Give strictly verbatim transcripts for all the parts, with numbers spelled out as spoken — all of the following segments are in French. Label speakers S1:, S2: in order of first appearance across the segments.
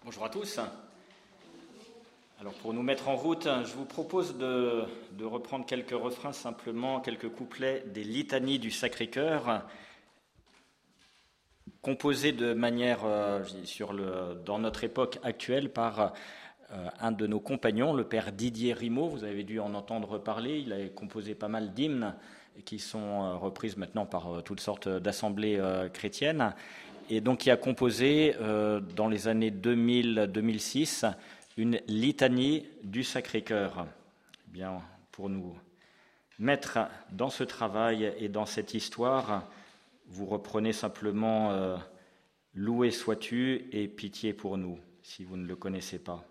S1: Bonjour à tous. Alors pour nous mettre en route, je vous propose de, de reprendre quelques refrains, simplement quelques couplets des litanies du Sacré-Cœur, composés de manière, euh, sur le, dans notre époque actuelle, par euh, un de nos compagnons, le père Didier Rimaud. Vous avez dû en entendre parler. Il a composé pas mal d'hymnes qui sont euh, reprises maintenant par euh, toutes sortes d'assemblées euh, chrétiennes. Et donc il a composé euh, dans les années deux mille à deux mille six une litanie du Sacré-Cœur. Eh bien, pour nous mettre dans ce travail et dans cette histoire, vous reprenez simplement euh, « Loué sois-tu et pitié pour nous », si vous ne le connaissez pas.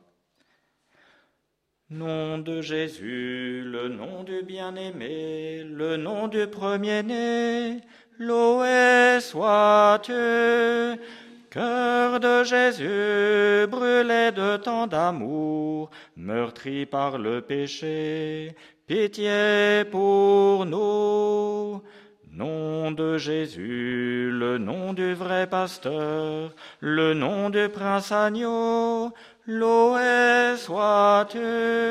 S1: Nom de Jésus, le nom du bien-aimé, le nom du premier-né, loué sois-tu. Cœur de Jésus, brûlé de tant d'amour, meurtri par le péché, pitié pour nous. Nom de Jésus, le nom du vrai pasteur, le nom du prince agneau, loué sois-tu.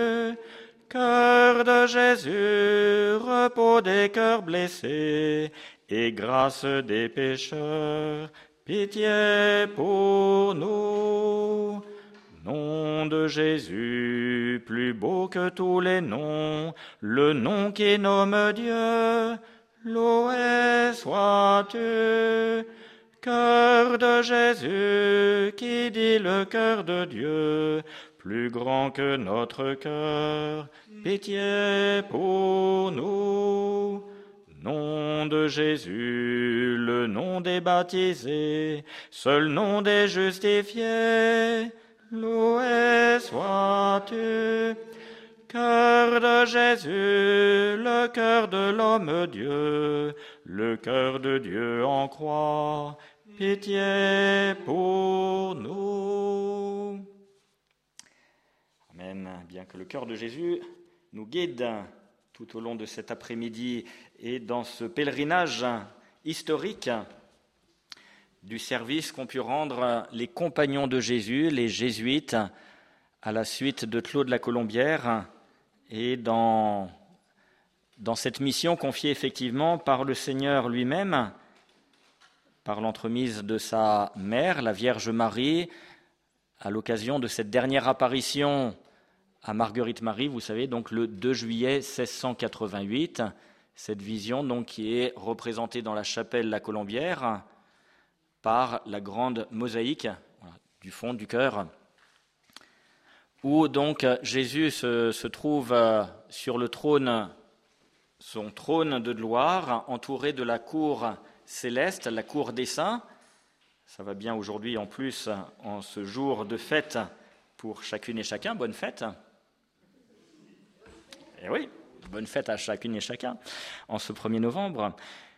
S1: Cœur de Jésus, repos des cœurs blessés et grâce des pécheurs, pitié pour nous. Nom de Jésus, plus beau que tous les noms, le nom qui nomme Dieu, loué sois-tu. Cœur de Jésus, qui dit le cœur de Dieu, plus grand que notre cœur, pitié pour nous. Nom de Jésus, le nom des baptisés, seul nom des justifiés, loué sois-tu. Cœur de Jésus, le cœur de l'homme Dieu, le cœur de Dieu en croix, pitié pour nous. Amen. Bien que le cœur de Jésus nous guide tout au long de cet après-midi et dans ce pèlerinage historique du service qu'ont pu rendre les compagnons de Jésus, les jésuites, à la suite de Claude la Colombière, et dans, dans cette mission confiée effectivement par le Seigneur lui-même, par l'entremise de sa mère, la Vierge Marie, à l'occasion de cette dernière apparition à Marguerite Marie, vous savez, donc le deux juillet seize cent quatre-vingt-huit, cette vision donc qui est représentée dans la chapelle La Colombière par la grande mosaïque voilà, du fond du chœur, où donc Jésus se, se trouve sur le trône, son trône de gloire, entouré de la cour céleste, la cour des saints. Ça va bien aujourd'hui en plus, en ce jour de fête pour chacune et chacun. Bonne fête. Eh oui, bonne fête à chacune et chacun en ce premier novembre.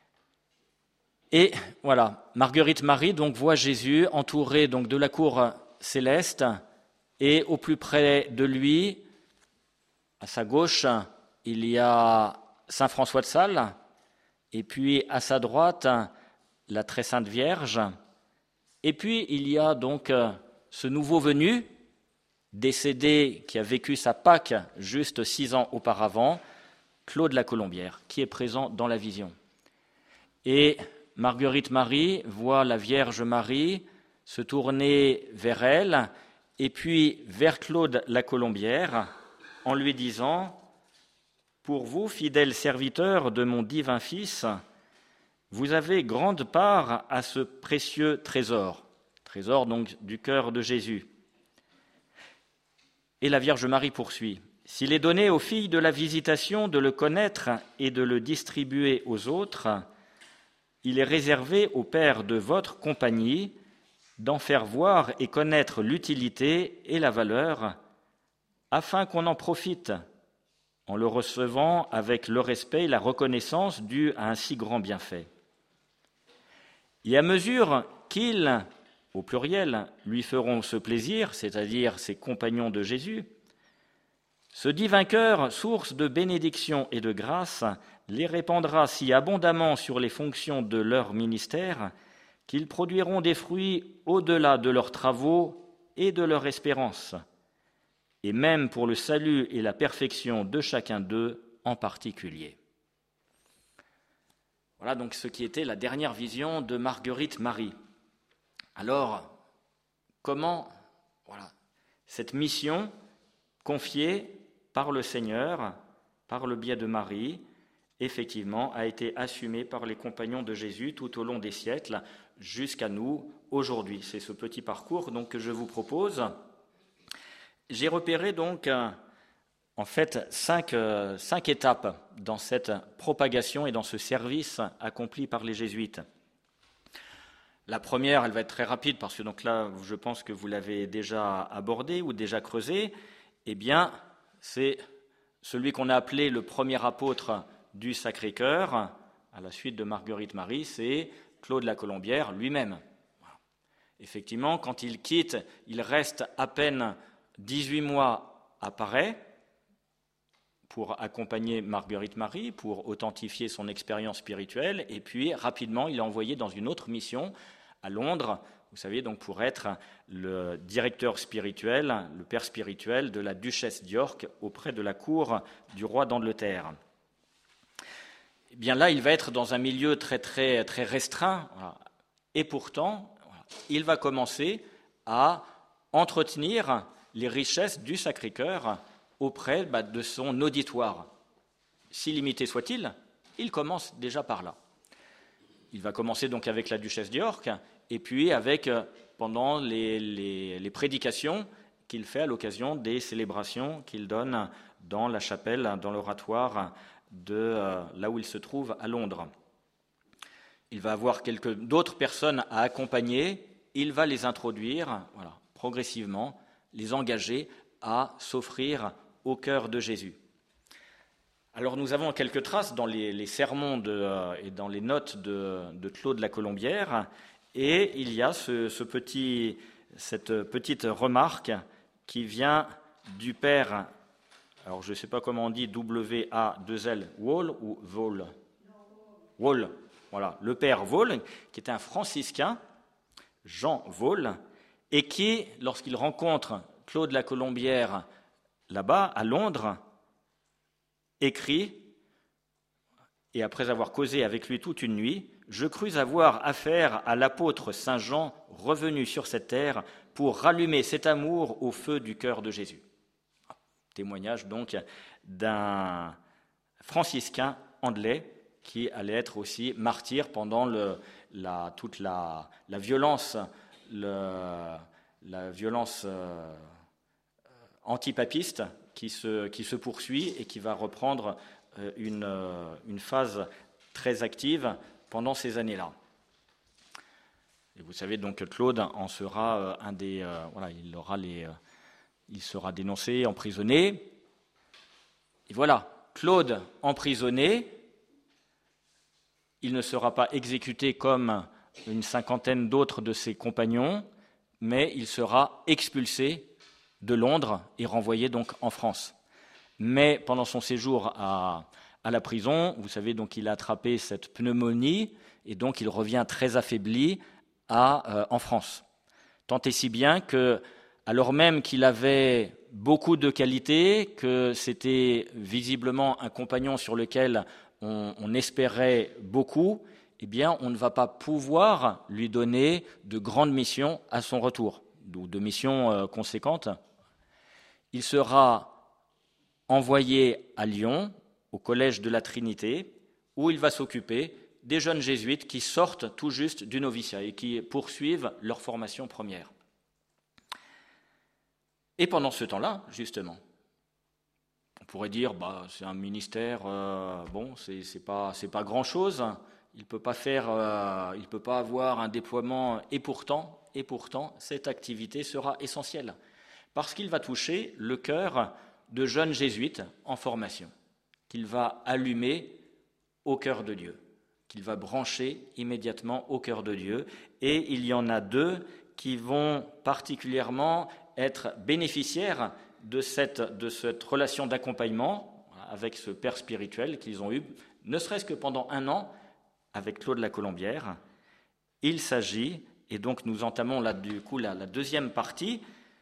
S1: Et voilà, Marguerite Marie donc voit Jésus entouré donc de la cour céleste et au plus près de lui, à sa gauche, il y a Saint François de Sales et puis à sa droite, la Très Sainte Vierge. Et puis il y a donc ce nouveau venu, décédé, qui a vécu sa Pâque juste six ans auparavant, Claude la Colombière, qui est présent dans la vision. Et Marguerite Marie voit la Vierge Marie se tourner vers elle, et puis vers Claude la Colombière, en lui disant « Pour vous, fidèles serviteurs de mon divin Fils, vous avez grande part à ce précieux trésor, trésor donc du cœur de Jésus. » Et la Vierge Marie poursuit. « S'il est donné aux filles de la Visitation de le connaître et de le distribuer aux autres, il est réservé au Père de votre compagnie d'en faire voir et connaître l'utilité et la valeur, afin qu'on en profite, en le recevant avec le respect et la reconnaissance due à un si grand bienfait. Et à mesure qu'ils, au pluriel, lui feront ce plaisir, c'est-à-dire ses compagnons de Jésus, ce divin cœur, source de bénédiction et de grâce, les répandra si abondamment sur les fonctions de leur ministère qu'ils produiront des fruits au-delà de leurs travaux et de leur espérance, et même pour le salut et la perfection de chacun d'eux en particulier. Voilà donc ce qui était la dernière vision de Marguerite Marie. Alors, comment voilà, cette mission confiée par le Seigneur, par le biais de Marie, effectivement, a été assumée par les compagnons de Jésus tout au long des siècles, jusqu'à nous, aujourd'hui. C'est ce petit parcours donc, que je vous propose. J'ai repéré donc, en fait, cinq, euh, cinq étapes dans cette propagation et dans ce service accompli par les jésuites. La première, elle va être très rapide, parce que donc là, je pense que vous l'avez déjà abordé ou déjà creusé. Eh bien, c'est celui qu'on a appelé le premier apôtre du Sacré-Cœur, à la suite de Marguerite Marie, c'est Claude la Colombière lui-même. Voilà. Effectivement, quand il quitte, il reste à peine dix-huit mois à Paray pour accompagner Marguerite Marie, pour authentifier son expérience spirituelle, et puis rapidement, il est envoyé dans une autre mission à Londres, vous savez, donc pour être le directeur spirituel, le père spirituel de la duchesse d'York auprès de la cour du roi d'Angleterre. Eh bien là, il va être dans un milieu très très très restreint, voilà. Et pourtant, voilà, il va commencer à entretenir les richesses du Sacré-Cœur auprès bah, de son auditoire. Si limité soit-il, il commence déjà par là. Il va commencer donc avec la duchesse d'York, et puis avec, pendant les, les, les prédications qu'il fait à l'occasion des célébrations qu'il donne dans la chapelle, dans l'oratoire de euh, là où il se trouve à Londres. Il va avoir quelques, d'autres personnes à accompagner, il va les introduire, voilà, progressivement, les engager à s'offrir au cœur de Jésus. Alors nous avons quelques traces dans les, les sermons de, euh, et dans les notes de, de Claude la Colombière, et il y a ce, ce petit, cette petite remarque qui vient du père, alors je ne sais pas comment on dit, W A deux L, Wall ou Vol Wall, voilà, le père Wall, qui était un franciscain, Jean Wall, et qui, lorsqu'il rencontre Claude la Colombière là-bas, à Londres, écrit, et après avoir causé avec lui toute une nuit, je crus avoir affaire à l'apôtre Saint Jean revenu sur cette terre pour rallumer cet amour au feu du cœur de Jésus. Témoignage donc d'un franciscain anglais qui allait être aussi martyr pendant le, la, toute la, la violence, le, la violence euh, antipapiste qui se, qui se poursuit et qui va reprendre euh, une, euh, une phase très active pendant ces années-là. Et vous savez donc que Claude en sera euh, un des... Euh, voilà, il, aura les, euh, il sera dénoncé, emprisonné. Et voilà, Claude emprisonné, il ne sera pas exécuté comme une cinquantaine d'autres de ses compagnons, mais il sera expulsé de Londres et renvoyé donc en France. Mais pendant son séjour à, à la prison, vous savez, donc il a attrapé cette pneumonie et donc il revient très affaibli à, euh, en France. Tant et si bien que, alors même qu'il avait beaucoup de qualités, que c'était visiblement un compagnon sur lequel on, on espérait beaucoup, eh bien, on ne va pas pouvoir lui donner de grandes missions à son retour, ou de missions euh, conséquentes. Il sera envoyé à Lyon, au Collège de la Trinité, où il va s'occuper des jeunes jésuites qui sortent tout juste du noviciat et qui poursuivent leur formation première. Et pendant ce temps-là, justement, on pourrait dire, bah, c'est un ministère, euh, bon, c'est, c'est pas, c'est pas grand-chose. Il peut pas faire, euh, il peut pas avoir un déploiement, et pourtant, et pourtant, cette activité sera essentielle parce qu'il va toucher le cœur de jeunes jésuites en formation, qu'il va allumer au cœur de Dieu, qu'il va brancher immédiatement au cœur de Dieu. Et il y en a deux qui vont particulièrement être bénéficiaires de cette, de cette relation d'accompagnement avec ce père spirituel qu'ils ont eu, ne serait-ce que pendant un an, avec Claude la Colombière. Il s'agit, et donc nous entamons là du coup la, la deuxième partie,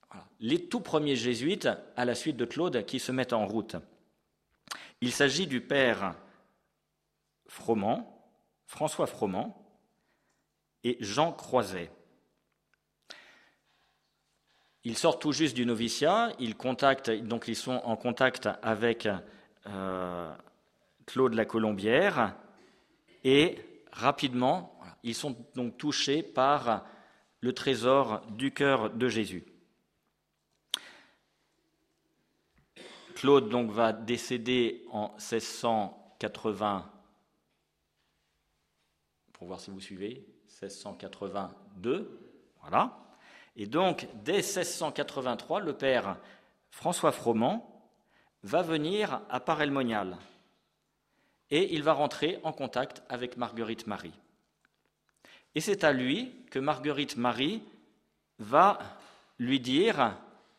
S1: voilà, les tout premiers jésuites, à la suite de Claude, qui se mettent en route. Il s'agit du père Froment, François Froment et Jean Croiset. Ils sortent tout juste du noviciat, ils contactent, donc ils sont en contact avec euh, Claude la Colombière et rapidement, voilà, ils sont donc touchés par le trésor du cœur de Jésus. Claude donc va décéder en seize cent quatre-vingts, pour voir si vous suivez, seize cent quatre-vingt-deux, voilà. Et donc, dès seize cent quatre-vingt-trois, le père François Froment va venir à Paray-le-Monial et il va rentrer en contact avec Marguerite Marie. Et c'est à lui que Marguerite Marie va lui dire,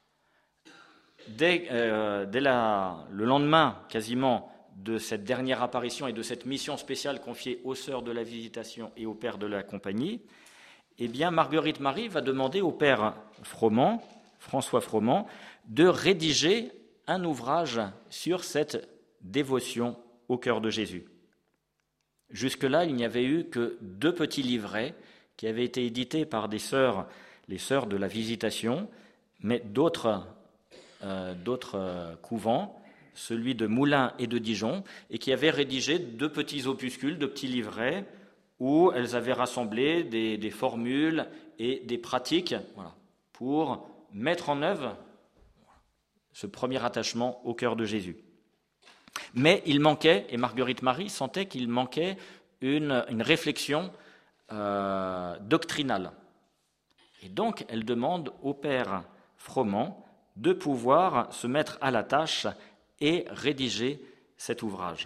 S1: dès, euh, dès la, le lendemain quasiment de cette dernière apparition et de cette mission spéciale confiée aux sœurs de la Visitation et au père de la Compagnie, eh bien, Marguerite Marie va demander au père Froment, François Froment, de rédiger un ouvrage sur cette dévotion au cœur de Jésus. Jusque-là, il n'y avait eu que deux petits livrets qui avaient été édités par des sœurs, les sœurs de la Visitation, mais d'autres, euh, d'autres euh, couvents, celui de Moulins et de Dijon, et qui avaient rédigé deux petits opuscules, deux petits livrets, où elles avaient rassemblé des, des formules et des pratiques, voilà, pour mettre en œuvre ce premier attachement au cœur de Jésus. Mais il manquait, et Marguerite Marie sentait qu'il manquait une, une réflexion euh, doctrinale. Et donc, elle demande au père Froment de pouvoir se mettre à la tâche et rédiger cet ouvrage.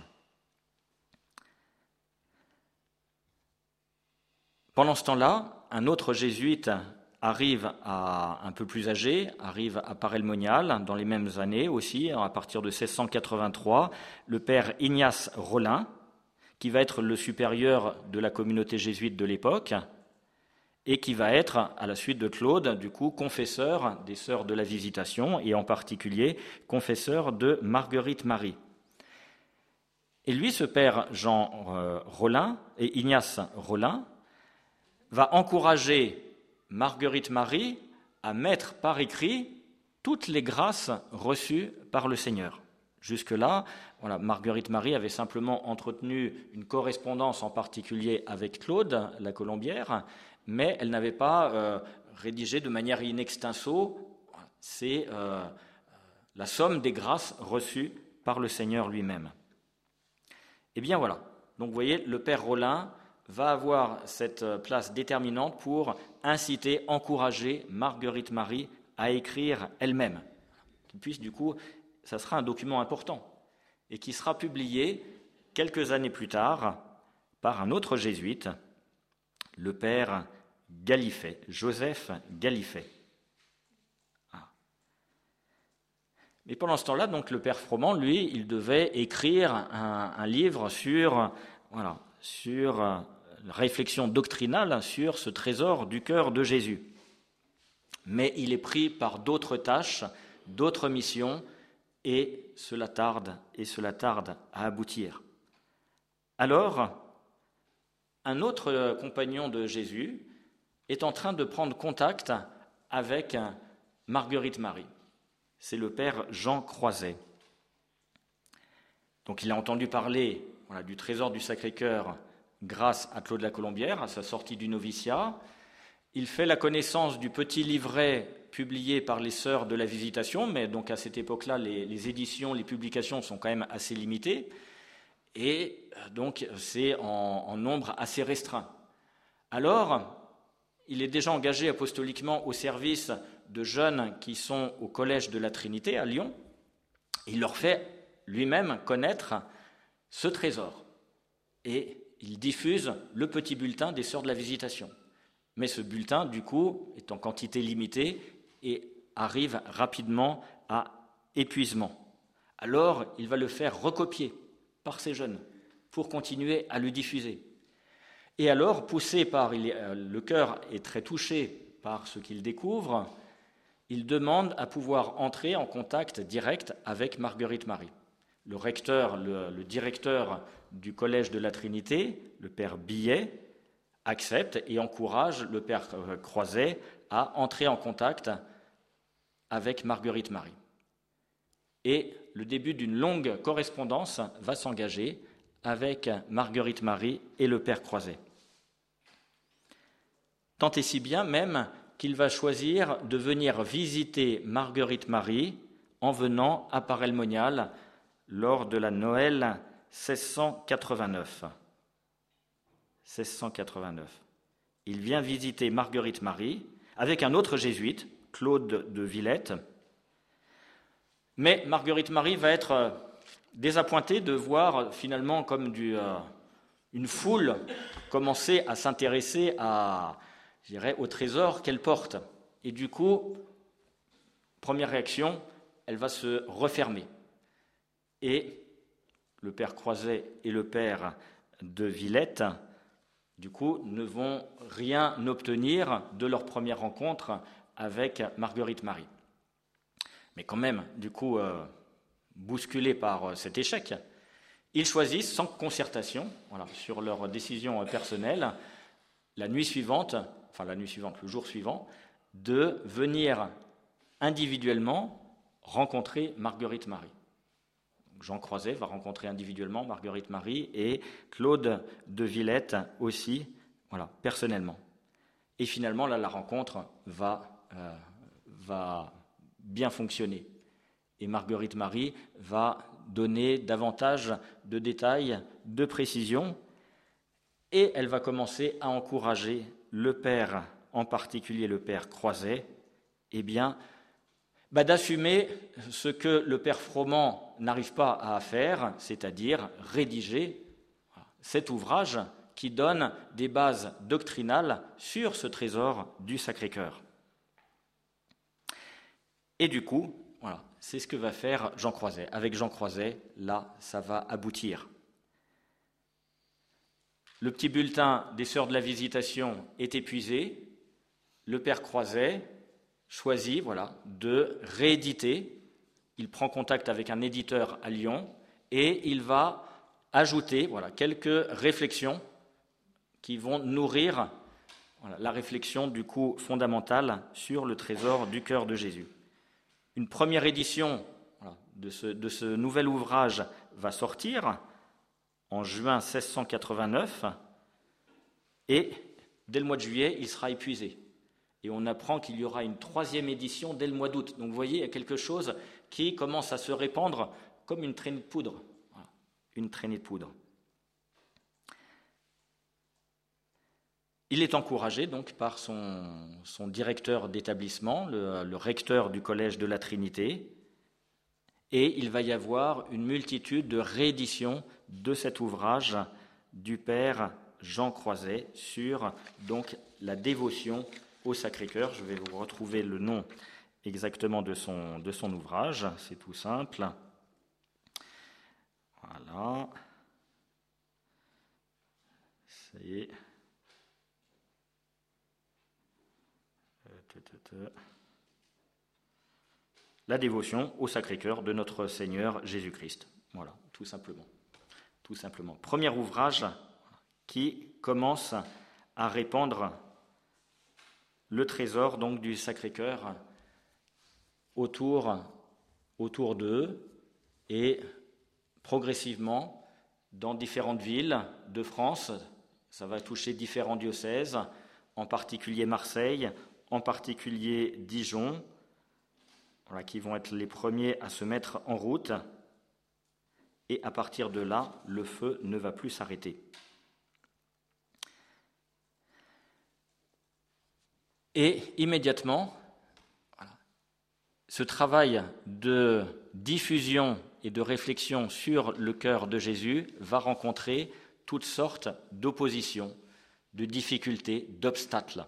S1: Pendant ce temps-là, un autre jésuite arrive à, un peu plus âgé, arrive à Paray-le-Monial, dans les mêmes années aussi, à partir de seize cent quatre-vingt-trois, le père Ignace Rollin, qui va être le supérieur de la communauté jésuite de l'époque, et qui va être, à la suite de Claude, du coup, confesseur des sœurs de la Visitation, et en particulier confesseur de Marguerite Marie. Et lui, ce père Jean euh, Rollin, et Ignace Rollin, va encourager Marguerite Marie à mettre par écrit toutes les grâces reçues par le Seigneur. Jusque-là, voilà, Marguerite Marie avait simplement entretenu une correspondance en particulier avec Claude, la Colombière, mais elle n'avait pas euh, rédigé de manière in extenso, c'est euh, la somme des grâces reçues par le Seigneur lui-même. Eh bien voilà, donc vous voyez, le père Rollin va avoir cette place déterminante pour inciter, encourager Marguerite Marie à écrire elle-même. Qu'il puisse, du coup, ça sera un document important et qui sera publié quelques années plus tard par un autre jésuite, le père Gallifet, Joseph Gallifet. Ah. Mais pendant ce temps-là, donc, le père Froment, lui, il devait écrire un, un livre sur, voilà, sur la réflexion doctrinale sur ce trésor du cœur de Jésus. Mais il est pris par d'autres tâches, d'autres missions, et cela tarde, et cela tarde à aboutir. Alors, un autre compagnon de Jésus est en train de prendre contact avec Marguerite Marie. C'est le père Jean Croiset. Donc il a entendu parler voilà, du trésor du Sacré-Cœur grâce à Claude la Colombière, à sa sortie du noviciat. Il fait la connaissance du petit livret publié par les sœurs de la Visitation, mais donc à cette époque-là, les, les éditions, les publications sont quand même assez limitées, et donc c'est en, en nombre assez restreint. Alors, il est déjà engagé apostoliquement au service de jeunes qui sont au Collège de la Trinité à Lyon. Il leur fait lui-même connaître ce trésor, et il diffuse le petit bulletin des sœurs de la Visitation. Mais ce bulletin, du coup, est en quantité limitée et arrive rapidement à épuisement. Alors, il va le faire recopier par ces jeunes pour continuer à le diffuser. Et alors, poussé par... Il est, euh, le cœur est très touché par ce qu'il découvre, il demande à pouvoir entrer en contact direct avec Marguerite Marie. Le recteur, le, le directeur du Collège de la Trinité, le père Billet, accepte et encourage le père Croiset à entrer en contact avec Marguerite Marie. Et le début d'une longue correspondance va s'engager avec Marguerite Marie et le père Croiset. Tant et si bien même qu'il va choisir de venir visiter Marguerite Marie en venant à Paray-le-Monial lors de la Noël seize cent quatre-vingt-neuf. seize cent quatre-vingt-neuf. Il vient visiter Marguerite Marie avec un autre jésuite, Claude de Villette. Mais Marguerite Marie va être désappointée de voir finalement comme du, euh, une foule commencer à s'intéresser à, je dirais, au trésor qu'elle porte. Et du coup, première réaction, elle va se refermer. Et le père Croiset et le père de Villette, du coup, ne vont rien obtenir de leur première rencontre avec Marguerite Marie. Mais quand même, du coup, euh, bousculés par euh, cet échec, ils choisissent, sans concertation, voilà, sur leur décision personnelle, la nuit suivante, enfin la nuit suivante, le jour suivant, de venir individuellement rencontrer Marguerite Marie. Jean Croiset va rencontrer individuellement Marguerite Marie et Claude de Villette aussi, voilà, personnellement. Et finalement, là, la rencontre va, euh, va bien fonctionner. Et Marguerite Marie va donner davantage de détails, de précisions, et elle va commencer à encourager le père, en particulier le père Croiset, eh bien, bah, d'assumer ce que le père Froment n'arrive pas à faire, c'est-à-dire rédiger cet ouvrage qui donne des bases doctrinales sur ce trésor du Sacré-Cœur. Et du coup, voilà, c'est ce que va faire Jean Croiset. Avec Jean Croiset, là, ça va aboutir. Le petit bulletin des Sœurs de la Visitation est épuisé. Le père Croiset choisit, voilà, de rééditer. Il prend contact avec un éditeur à Lyon et il va ajouter, voilà, quelques réflexions qui vont nourrir, voilà, la réflexion du coup fondamentale sur le trésor du cœur de Jésus. Une première édition, voilà, de, ce, de ce nouvel ouvrage va sortir en juin seize cent quatre-vingt-neuf et dès le mois de juillet, il sera épuisé. Et on apprend qu'il y aura une troisième édition dès le mois d'août. Donc vous voyez, il y a quelque chose qui commence à se répandre comme une traînée de poudre. Voilà, une traînée de poudre. Il est encouragé donc par son, son directeur d'établissement, le, le recteur du Collège de la Trinité, et il va y avoir une multitude de rééditions de cet ouvrage du père Jean Croiset sur donc la dévotion au Sacré-Cœur. Je vais vous retrouver le nom exactement de son, de son ouvrage, c'est tout simple. Voilà. Ça y est. La dévotion au Sacré-Cœur de notre Seigneur Jésus-Christ. Voilà, tout simplement. Tout simplement. Premier ouvrage qui commence à répandre le trésor donc du Sacré-Cœur autour, autour d'eux et progressivement dans différentes villes de France. Ça va toucher différents diocèses, en particulier Marseille, en particulier Dijon, voilà, qui vont être les premiers à se mettre en route. Et à partir de là, le feu ne va plus s'arrêter. Et immédiatement, voilà, ce travail de diffusion et de réflexion sur le cœur de Jésus va rencontrer toutes sortes d'oppositions, de difficultés, d'obstacles.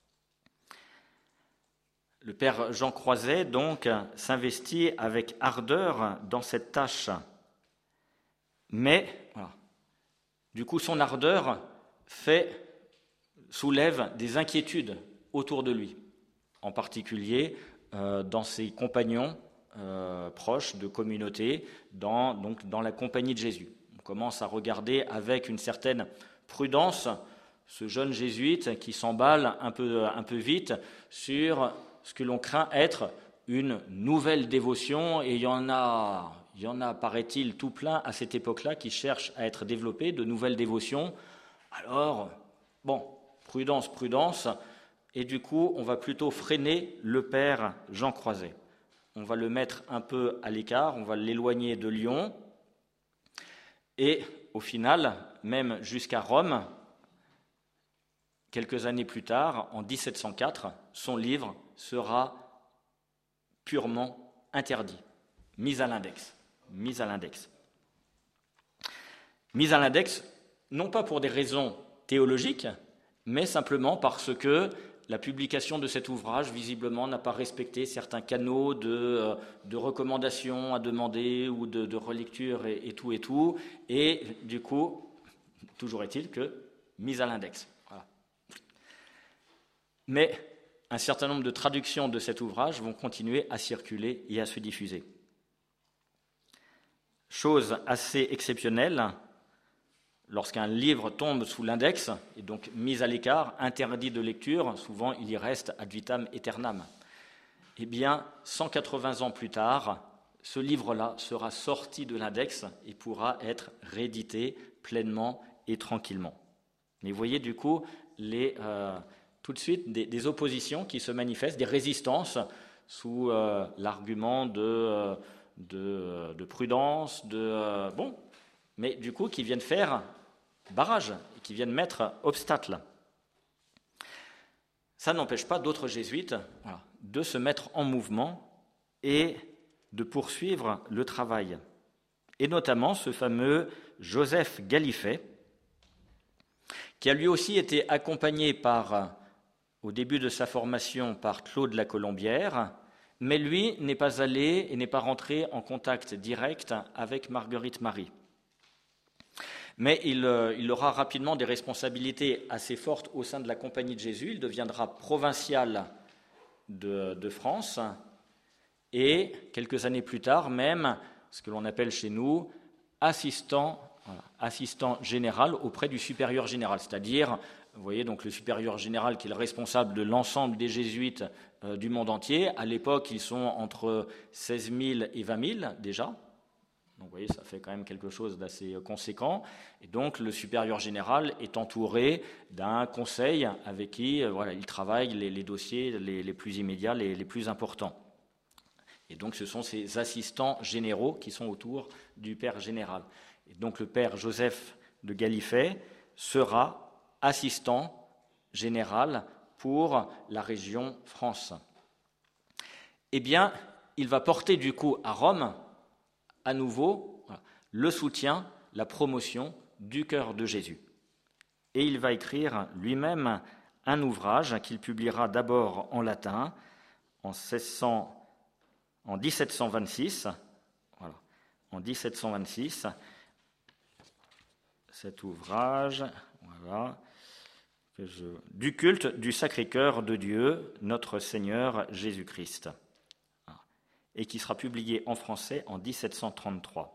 S1: Le père Jean Croiset, donc, s'investit avec ardeur dans cette tâche. Mais, voilà, du coup, son ardeur fait, soulève des inquiétudes autour de lui, en particulier euh, dans ses compagnons euh, proches de communauté, dans, donc dans la compagnie de Jésus. On commence à regarder avec une certaine prudence ce jeune jésuite qui s'emballe un peu, un peu vite sur ce que l'on craint être une nouvelle dévotion, et il y en a, il y en a, paraît-il, tout plein à cette époque-là qui cherchent à être développées, de nouvelles dévotions. Alors, bon, prudence, prudence, et du coup, on va plutôt freiner le père Jean Croiset. On va le mettre un peu à l'écart, on va l'éloigner de Lyon, et au final, même jusqu'à Rome, quelques années plus tard, en dix-sept cent quatre, son livre sera purement interdit, mis à l'index. Mis à l'index. Mis à l'index, non pas pour des raisons théologiques, mais simplement parce que la publication de cet ouvrage, visiblement, n'a pas respecté certains canaux de, de recommandations à demander ou de, de relecture et, et tout et tout. Et du coup, toujours est-il que mise à l'index. Voilà. Mais un certain nombre de traductions de cet ouvrage vont continuer à circuler et à se diffuser. Chose assez exceptionnelle, lorsqu'un livre tombe sous l'index, et donc mis à l'écart, interdit de lecture, souvent il y reste ad vitam aeternam. Eh bien, cent quatre-vingts ans plus tard, ce livre-là sera sorti de l'index et pourra être réédité pleinement et tranquillement. Mais vous voyez du coup les, euh, tout de suite des, des oppositions qui se manifestent, des résistances sous euh, l'argument de, de, de prudence, de euh, bon, mais du coup qui viennent faire barrage, qui viennent mettre obstacle. Ça n'empêche pas d'autres jésuites voilà, de se mettre en mouvement et de poursuivre le travail. Et notamment ce fameux Joseph Gallifet, qui a lui aussi été accompagné par, au début de sa formation par Claude la Colombière, mais lui n'est pas allé et n'est pas rentré en contact direct avec Marguerite Marie. Mais il, il aura rapidement des responsabilités assez fortes au sein de la Compagnie de Jésus. Il deviendra provincial de, de France et, quelques années plus tard, même ce que l'on appelle chez nous assistant, voilà, assistant général auprès du supérieur général. C'est-à-dire, vous voyez, donc le supérieur général qui est le responsable de l'ensemble des jésuites euh, du monde entier. À l'époque, ils sont entre seize mille et vingt mille déjà. Donc, vous voyez, ça fait quand même quelque chose d'assez conséquent. Et donc, le supérieur général est entouré d'un conseil avec qui, euh, voilà, il travaille les, les dossiers les, les plus immédiats, les, les plus importants. Et donc, ce sont ces assistants généraux qui sont autour du père général. Et donc, le père Joseph de Gallifet sera assistant général pour la région France. Eh bien, il va porter du coup à Rome à nouveau voilà, le soutien, la promotion du cœur de Jésus. Et il va écrire lui-même un ouvrage qu'il publiera d'abord en latin en, seize cents, en dix-sept cent vingt-six. Voilà, en dix-sept cent vingt-six, cet ouvrage, voilà, que je, du culte du Sacré-Cœur de Dieu, notre Seigneur Jésus-Christ, et qui sera publié en français en dix-sept cent trente-trois.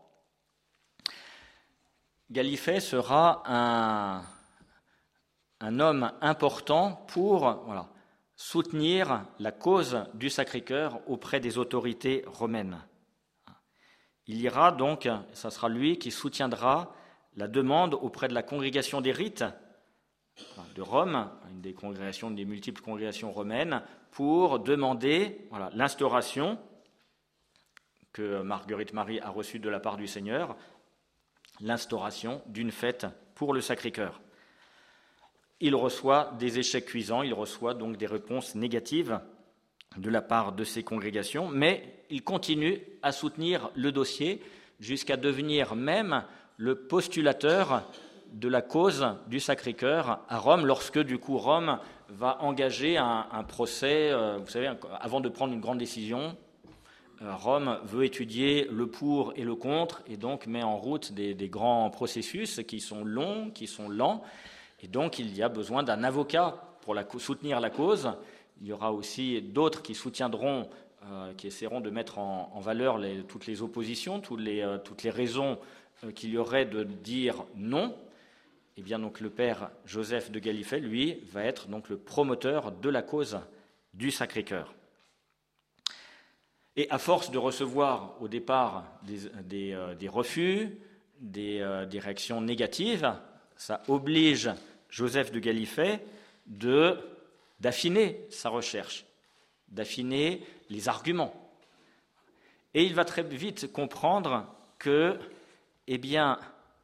S1: Gallifet sera un, un homme important pour voilà, soutenir la cause du Sacré-Cœur auprès des autorités romaines. Il ira donc, ça sera lui qui soutiendra la demande auprès de la congrégation des rites de Rome, une des congrégations, des multiples congrégations romaines, pour demander voilà, l'instauration que Marguerite Marie a reçue de la part du Seigneur, l'instauration d'une fête pour le Sacré-Cœur. Il reçoit des échecs cuisants, il reçoit donc des réponses négatives de la part de ces congrégations, mais il continue à soutenir le dossier jusqu'à devenir même le postulateur de la cause du Sacré-Cœur à Rome, lorsque du coup Rome va engager un, un procès, euh, vous savez, avant de prendre une grande décision. Rome veut étudier le pour et le contre et donc met en route des, des grands processus qui sont longs, qui sont lents. Et donc il y a besoin d'un avocat pour la, soutenir la cause. Il y aura aussi d'autres qui soutiendront euh, qui essaieront de mettre en, en valeur les, toutes les oppositions, toutes les, euh, toutes les raisons euh, qu'il y aurait de dire non. Eh bien, donc, le père Joseph de Galifet, lui, va être donc le promoteur de la cause du Sacré-Cœur. Et à force de recevoir au départ des, des, euh, des refus, des, euh, des réactions négatives, ça oblige Joseph de Galifet de, d'affiner sa recherche, d'affiner les arguments. Et il va très vite comprendre que, eh bien,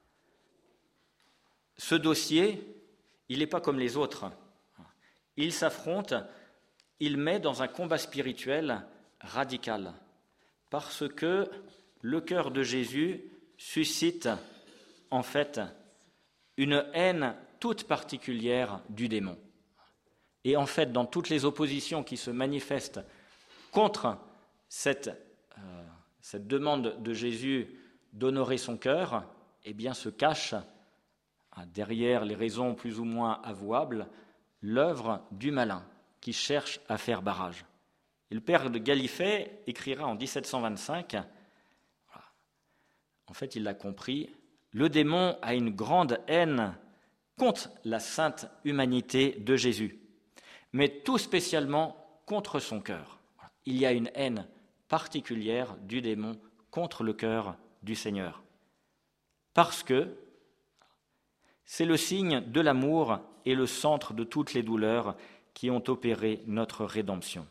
S1: ce dossier, il n'est pas comme les autres. Il s'affronte, il met dans un combat spirituel radical, parce que le cœur de Jésus suscite en fait une haine toute particulière du démon. Et en fait, dans toutes les oppositions qui se manifestent contre cette, euh, cette demande de Jésus d'honorer son cœur, eh bien se cache, derrière les raisons plus ou moins avouables, l'œuvre du malin qui cherche à faire barrage. Et le père de Galifet écrira en dix-sept cent vingt-cinq, voilà, en fait il l'a compris, le démon a une grande haine contre la sainte humanité de Jésus, mais tout spécialement contre son cœur. Voilà. Il y a une haine particulière du démon contre le cœur du Seigneur, parce que c'est le signe de l'amour et le centre de toutes les douleurs qui ont opéré notre rédemption.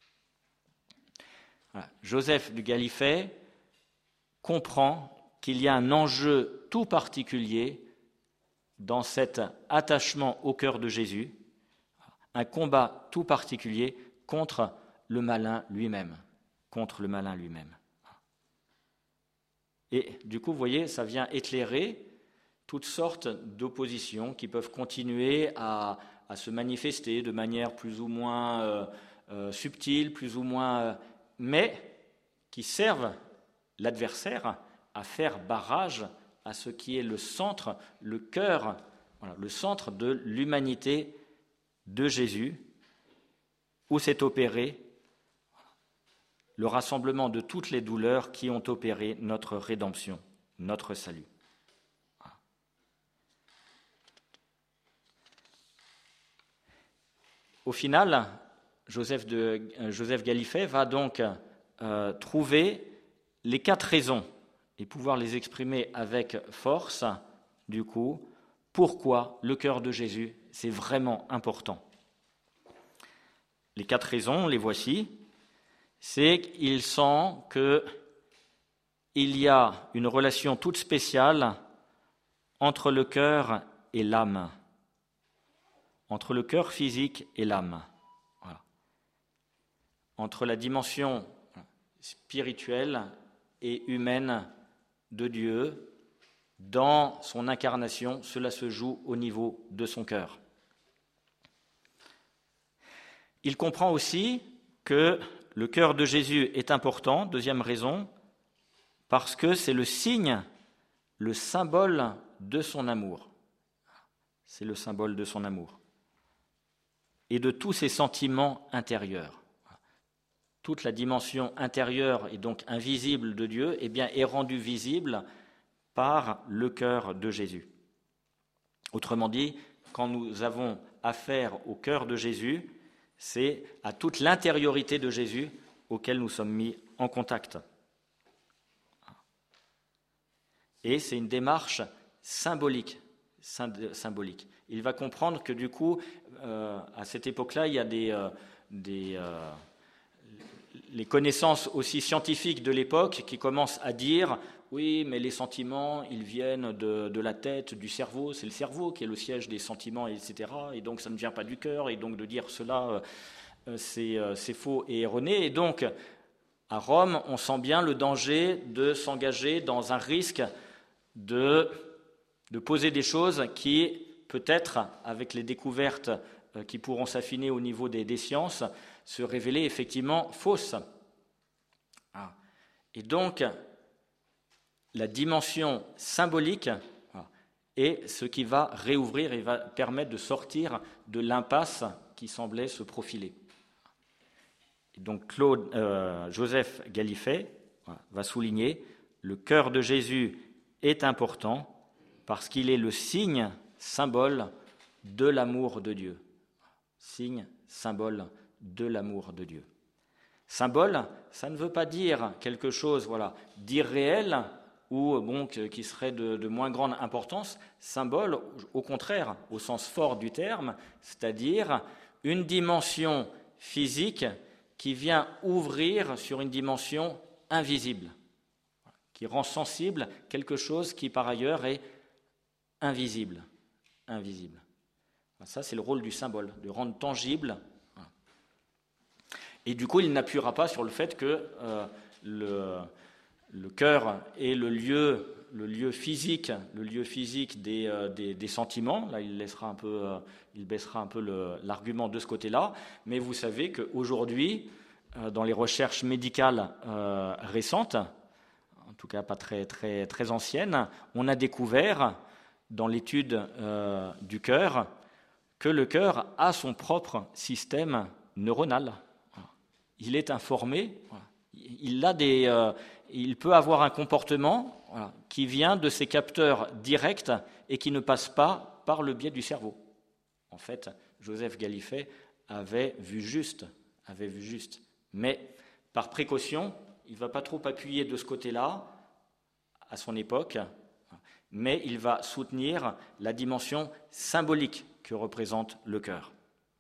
S1: Voilà. Joseph de Galifet comprend qu'il y a un enjeu tout particulier dans cet attachement au cœur de Jésus, un combat tout particulier contre le malin lui-même, contre le malin lui-même. Et du coup, vous voyez, ça vient éclairer toutes sortes d'oppositions qui peuvent continuer à, à se manifester de manière plus ou moins euh, euh, subtile, plus ou moins, euh, mais qui servent l'adversaire à faire barrage à ce qui est le centre, le cœur, voilà, le centre de l'humanité de Jésus, où s'est opéré le rassemblement de toutes les douleurs qui ont opéré notre rédemption, notre salut. Au final, Joseph, de, Joseph Galifet va donc euh, trouver les quatre raisons et pouvoir les exprimer avec force, du coup, pourquoi le cœur de Jésus, c'est vraiment important. Les quatre raisons, les voici. C'est qu'il sent qu'il y a une relation toute spéciale entre le cœur et l'âme, entre le cœur physique et l'âme, voilà. Entre la dimension spirituelle et humaine de Dieu, dans son incarnation, cela se joue au niveau de son cœur. Il comprend aussi que le cœur de Jésus est important, deuxième raison, parce que c'est le signe, le symbole de son amour. C'est le symbole de son amour. Et de tous ses sentiments intérieurs. Toute la dimension intérieure et donc invisible de Dieu eh bien, est rendue visible par le cœur de Jésus. Autrement dit, quand nous avons affaire au cœur de Jésus, c'est à toute l'intériorité de Jésus auquel nous sommes mis en contact. Et c'est une démarche symbolique. symbolique. Il va comprendre que du coup, euh, à cette époque-là, il y a des, euh, des euh, les connaissances aussi scientifiques de l'époque qui commencent à dire oui, mais les sentiments, ils viennent de, de la tête, du cerveau, c'est le cerveau qui est le siège des sentiments, et cetera. Et donc ça ne vient pas du cœur, et donc de dire cela, euh, c'est, euh, c'est faux et erroné. Et donc, à Rome, on sent bien le danger de s'engager dans un risque de, de poser des choses qui, peut-être, avec les découvertes euh, qui pourront s'affiner au niveau des, des sciences, se révéler effectivement fausses. Ah. Et donc, la dimension symbolique est ce qui va réouvrir et va permettre de sortir de l'impasse qui semblait se profiler. Et donc Claude, euh, Joseph Gallifet voilà, va souligner « Le cœur de Jésus est important parce qu'il est le signe, symbole de l'amour de Dieu. » Signe, symbole de l'amour de Dieu. Symbole, ça ne veut pas dire quelque chose voilà, d'irréel ou bon, qui serait de, de moins grande importance. Symbole, au contraire, au sens fort du terme, c'est-à-dire une dimension physique qui vient ouvrir sur une dimension invisible, qui rend sensible quelque chose qui par ailleurs est invisible. Invisible. Ça, c'est le rôle du symbole, de rendre tangible. Et du coup, il n'appuiera pas sur le fait que euh, le, le cœur est le lieu, le lieu physique, le lieu physique des, euh, des, des sentiments. Là, il laissera un peu, euh, il baissera un peu le, l'argument de ce côté-là. Mais vous savez qu'aujourd'hui, euh, dans les recherches médicales euh, récentes, en tout cas pas très, très, très anciennes, on a découvert dans l'étude euh, du cœur que le cœur a son propre système neuronal. Il est informé, il, a des, euh, il peut avoir un comportement voilà, qui vient de ses capteurs directs et qui ne passe pas par le biais du cerveau. En fait, Joseph Gallifet avait vu juste, avait vu juste. Mais par précaution, il ne va pas trop appuyer de ce côté-là à son époque, mais il va soutenir la dimension symbolique que représente le cœur.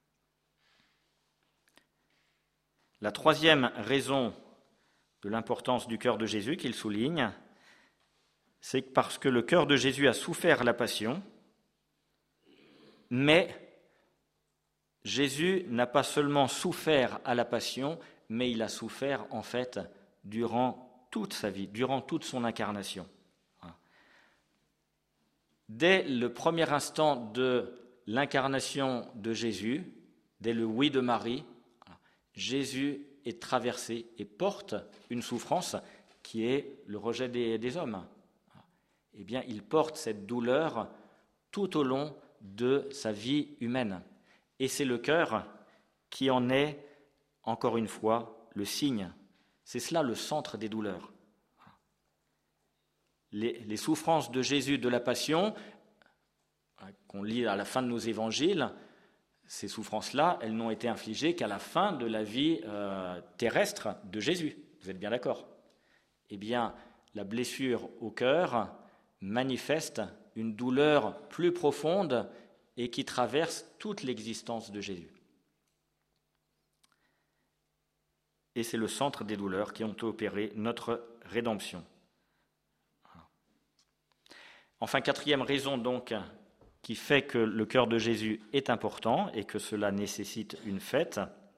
S1: La troisième raison de l'importance du cœur de Jésus qu'il souligne, c'est parce que le cœur de Jésus a souffert la passion, mais Jésus n'a pas seulement souffert à la passion, mais il a souffert en fait durant toute sa vie, durant toute son incarnation. Dès le premier instant de l'incarnation de Jésus, dès le oui de Marie, Jésus est traversé et porte une souffrance qui est le rejet des, des hommes. Eh bien, il porte cette douleur tout au long de sa vie humaine. Et c'est le cœur qui en est, encore une fois, le signe. C'est cela le centre des douleurs. Les, les souffrances de Jésus de la Passion, qu'on lit à la fin de nos évangiles, ces souffrances-là, elles n'ont été infligées qu'à la fin de la vie euh, terrestre de Jésus. Vous êtes bien d'accord ? Eh bien, la blessure au cœur manifeste une douleur plus profonde et qui traverse toute l'existence de Jésus. Et c'est le centre des douleurs qui ont opéré notre rédemption. Enfin, quatrième raison donc qui fait que le cœur de Jésus est important et que cela nécessite une fête,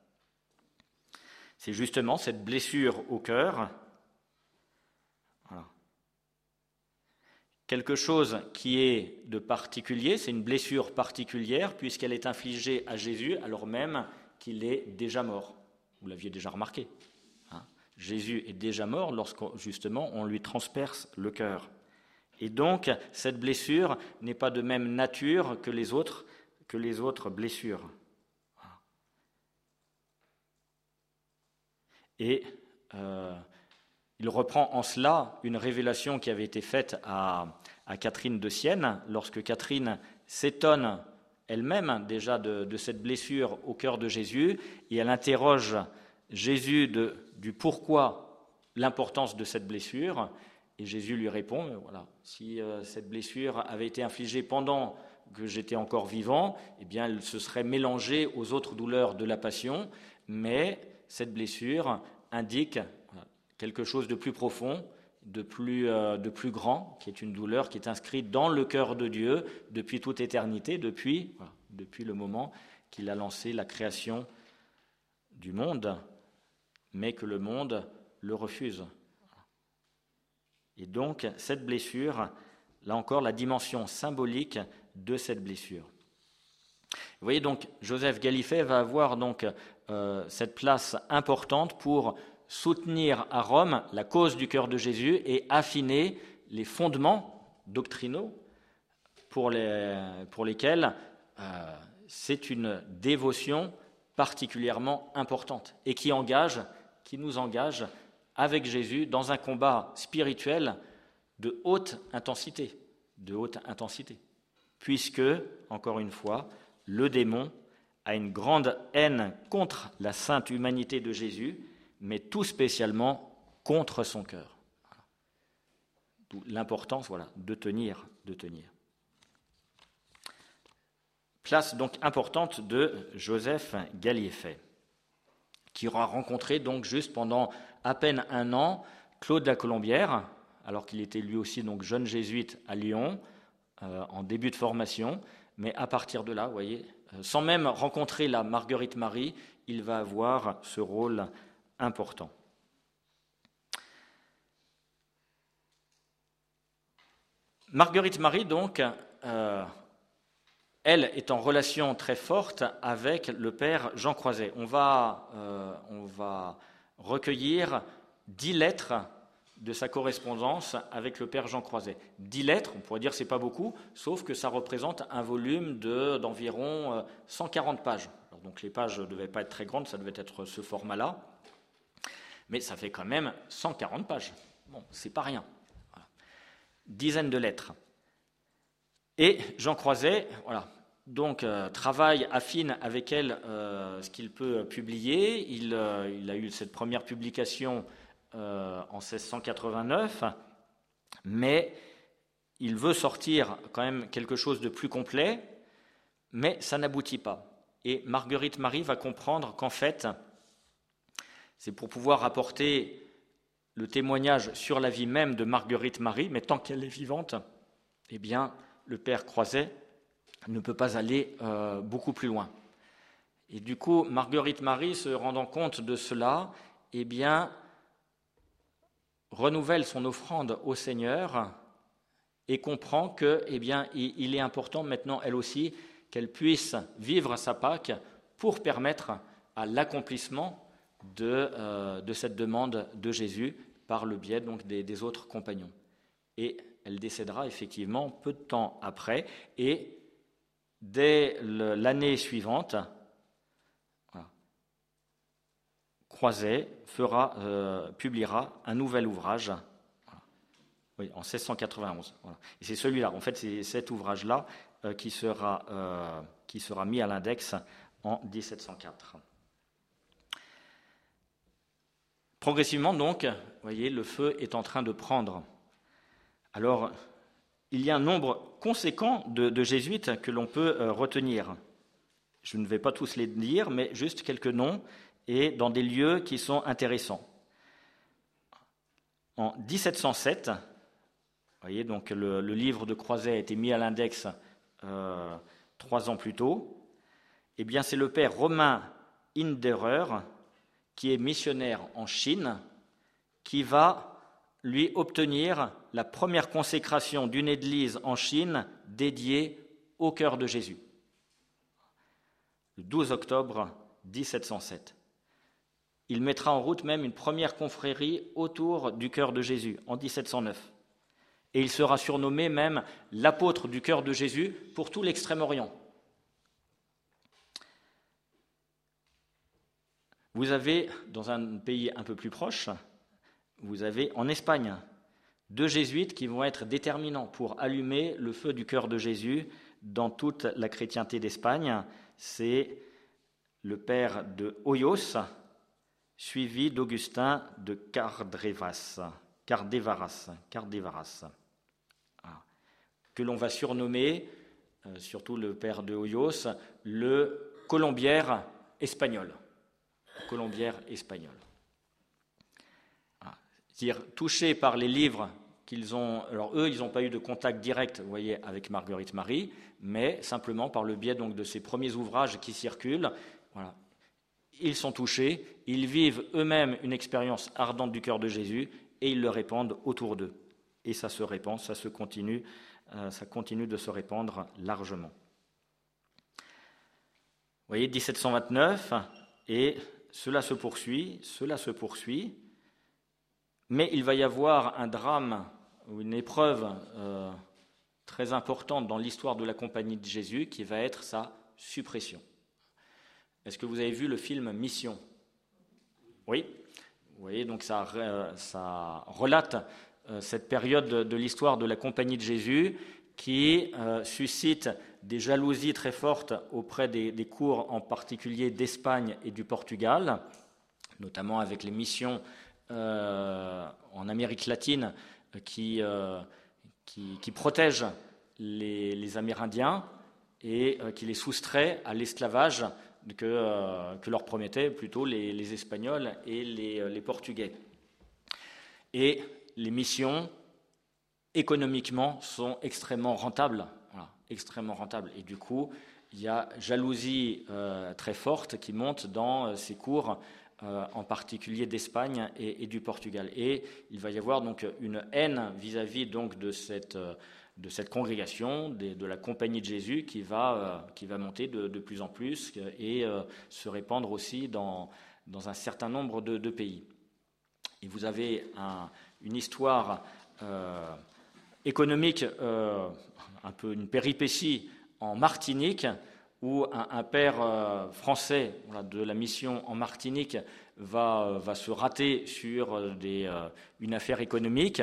S1: c'est justement cette blessure au cœur. Voilà. Quelque chose qui est de particulier, c'est une blessure particulière puisqu'elle est infligée à Jésus alors même qu'il est déjà mort. Vous l'aviez déjà remarqué. Hein ? Jésus est déjà mort lorsque justement on lui transperce le cœur. Et donc, cette blessure n'est pas de même nature que les autres, que les autres blessures. Et euh, il reprend en cela une révélation qui avait été faite à, à Catherine de Sienne, lorsque Catherine s'étonne elle-même déjà de, de cette blessure au cœur de Jésus, et elle interroge Jésus de, du pourquoi, l'importance de cette blessure. Et Jésus lui répond, voilà, si euh, cette blessure avait été infligée pendant que j'étais encore vivant, eh bien, elle se serait mélangée aux autres douleurs de la passion, mais cette blessure indique voilà, quelque chose de plus profond, de plus, euh, de plus grand, qui est une douleur qui est inscrite dans le cœur de Dieu depuis toute éternité, depuis, voilà, depuis le moment qu'il a lancé la création du monde, mais que le monde le refuse. Et donc, cette blessure, là encore, la dimension symbolique de cette blessure. Vous voyez donc, Joseph Gallifet va avoir donc euh, cette place importante pour soutenir à Rome la cause du cœur de Jésus et affiner les fondements doctrinaux pour, les, pour lesquels euh, c'est une dévotion particulièrement importante et qui engage, qui nous engage avec Jésus dans un combat spirituel de haute intensité, de haute intensité, puisque, encore une fois, le démon a une grande haine contre la sainte humanité de Jésus, mais tout spécialement contre son cœur. Voilà. D'où l'importance, voilà, de tenir, de tenir. Place donc importante de Joseph Galiéfet, qui aura rencontré donc juste pendant à peine un an Claude la Colombière, alors qu'il était lui aussi donc jeune jésuite à Lyon, euh, en début de formation, mais à partir de là, vous voyez, euh, sans même rencontrer la Marguerite Marie, il va avoir ce rôle important. Marguerite Marie, donc, euh, elle est en relation très forte avec le père Jean Croiset. On va, euh, on va recueillir dix lettres de sa correspondance avec le père Jean Croiset. Dix lettres, on pourrait dire que ce n'est pas beaucoup, sauf que ça représente un volume de, d'environ cent quarante pages. Alors donc les pages ne devaient pas être très grandes, ça devait être ce format-là, mais ça fait quand même cent quarante pages. Bon, c'est pas rien. Voilà. Dizaines de lettres. Et Jean Croiset, voilà, donc euh, travaille, affine avec elle euh, ce qu'il peut publier. Il, euh, il a eu cette première publication euh, en seize cent quatre-vingt-neuf, mais il veut sortir quand même quelque chose de plus complet, mais ça n'aboutit pas. Et Marguerite Marie va comprendre qu'en fait, c'est pour pouvoir apporter le témoignage sur la vie même de Marguerite Marie, mais tant qu'elle est vivante, eh bien, le père Croiset ne peut pas aller euh, beaucoup plus loin. Et du coup, Marguerite Marie, se rendant compte de cela, eh bien, renouvelle son offrande au Seigneur et comprend que, eh bien, il est important maintenant, elle aussi, qu'elle puisse vivre sa Pâque pour permettre à l'accomplissement de, euh, de cette demande de Jésus par le biais donc des, des autres compagnons. Et elle décédera effectivement peu de temps après, et dès le, l'année suivante, voilà, Croiset fera, euh, publiera un nouvel ouvrage, voilà, oui, en seize cent quatre-vingt-onze. Voilà. Et c'est celui-là, en fait, c'est cet ouvrage-là euh, qui, sera, euh, qui sera mis à l'index en dix-sept cent quatre. Progressivement, donc, vous voyez, le feu est en train de prendre. Alors, il y a un nombre conséquent de, de jésuites que l'on peut euh, retenir. Je ne vais pas tous les dire, mais juste quelques noms, et dans des lieux qui sont intéressants. En dix-sept cent sept, vous voyez, donc le, le livre de Croiset a été mis à l'index euh, trois ans plus tôt. Eh bien, c'est le père Romain Hinderer, qui est missionnaire en Chine, qui va lui obtenir la première consécration d'une église en Chine dédiée au cœur de Jésus. Le douze octobre dix-sept cent sept. Il mettra en route même une première confrérie autour du cœur de Jésus en dix-sept cent neuf. Et il sera surnommé même l'apôtre du cœur de Jésus pour tout l'Extrême-Orient. Vous avez, dans un pays un peu plus proche, vous avez en Espagne deux jésuites qui vont être déterminants pour allumer le feu du cœur de Jésus dans toute la chrétienté d'Espagne. C'est le père de Hoyos, suivi d'Augustin de Cardrevas, Cardevaras, Cardevaras, que l'on va surnommer, euh, surtout le père de Hoyos, le colombière espagnol. Colombière espagnole. C'est-à-dire touchés par les livres qu'ils ont. Alors eux, ils n'ont pas eu de contact direct, vous voyez, avec Marguerite Marie, mais simplement par le biais donc de ces premiers ouvrages qui circulent. Voilà. Ils sont touchés, ils vivent eux-mêmes une expérience ardente du cœur de Jésus et ils le répandent autour d'eux. Et ça se répand, ça se continue, euh, ça continue de se répandre largement. Vous voyez, dix-sept cent vingt-neuf, et cela se poursuit, cela se poursuit, mais il va y avoir un drame ou une épreuve euh, très importante dans l'histoire de la Compagnie de Jésus qui va être sa suppression. Est-ce que vous avez vu le film Mission? Oui. Vous voyez, donc ça, ça relate euh, cette période de, de l'histoire de la Compagnie de Jésus qui euh, suscite des jalousies très fortes auprès des, des cours, en particulier d'Espagne et du Portugal, notamment avec les missions euh, en Amérique latine euh, qui, euh, qui, qui protègent les, les Amérindiens et euh, qui les soustrait à l'esclavage que, euh, que leur promettaient plutôt les, les Espagnols et les, les Portugais. Et les missions, économiquement, sont extrêmement rentables. Voilà, extrêmement rentables. Et du coup, il y a jalousie euh, très forte qui monte dans euh, ces cours, euh, en particulier d'Espagne et, et du Portugal. Et il va y avoir donc une haine vis-à-vis donc de cette... Euh, de cette congrégation, de, de la Compagnie de Jésus qui va, euh, qui va monter de, de plus en plus et euh, se répandre aussi dans, dans un certain nombre de, de pays. Et vous avez un, une histoire euh, économique, euh, un peu une péripétie en Martinique, où un, un père euh, français voilà, de la mission en Martinique va, va se rater sur des, euh, une affaire économique,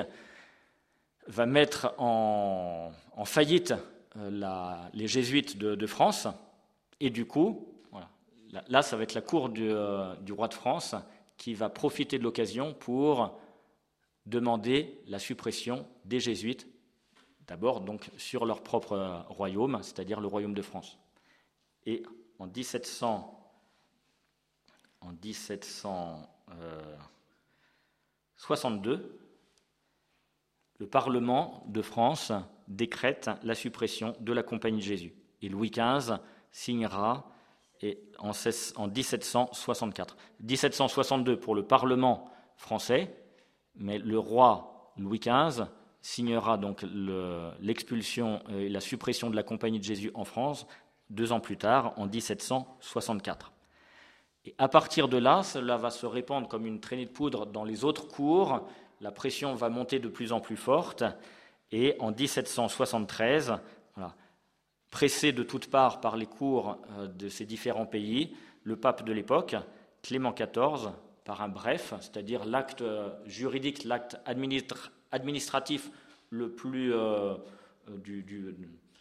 S1: va mettre en, en faillite euh, la, les jésuites de, de France, et du coup, voilà, là, là, ça va être la cour du, euh, du roi de France qui va profiter de l'occasion pour demander la suppression des jésuites, d'abord donc sur leur propre royaume, c'est-à-dire le royaume de France. Et en dix-sept cents, en dix-sept cent soixante-deux, le Parlement de France décrète la suppression de la Compagnie de Jésus. Et Louis quinze signera et en, en dix-sept cent soixante-quatre. dix-sept cent soixante-deux pour le Parlement français, mais le roi Louis quinze signera donc le, l'expulsion et la suppression de la Compagnie de Jésus en France deux ans plus tard, en dix-sept cent soixante-quatre. Et à partir de là, cela va se répandre comme une traînée de poudre dans les autres cours. La pression va monter de plus en plus forte, et en dix-sept cent soixante-treize, voilà, pressé de toutes parts par les cours de ces différents pays, le pape de l'époque, Clément quatorze, par un bref, c'est-à-dire l'acte juridique, l'acte administratif le plus euh, du, du,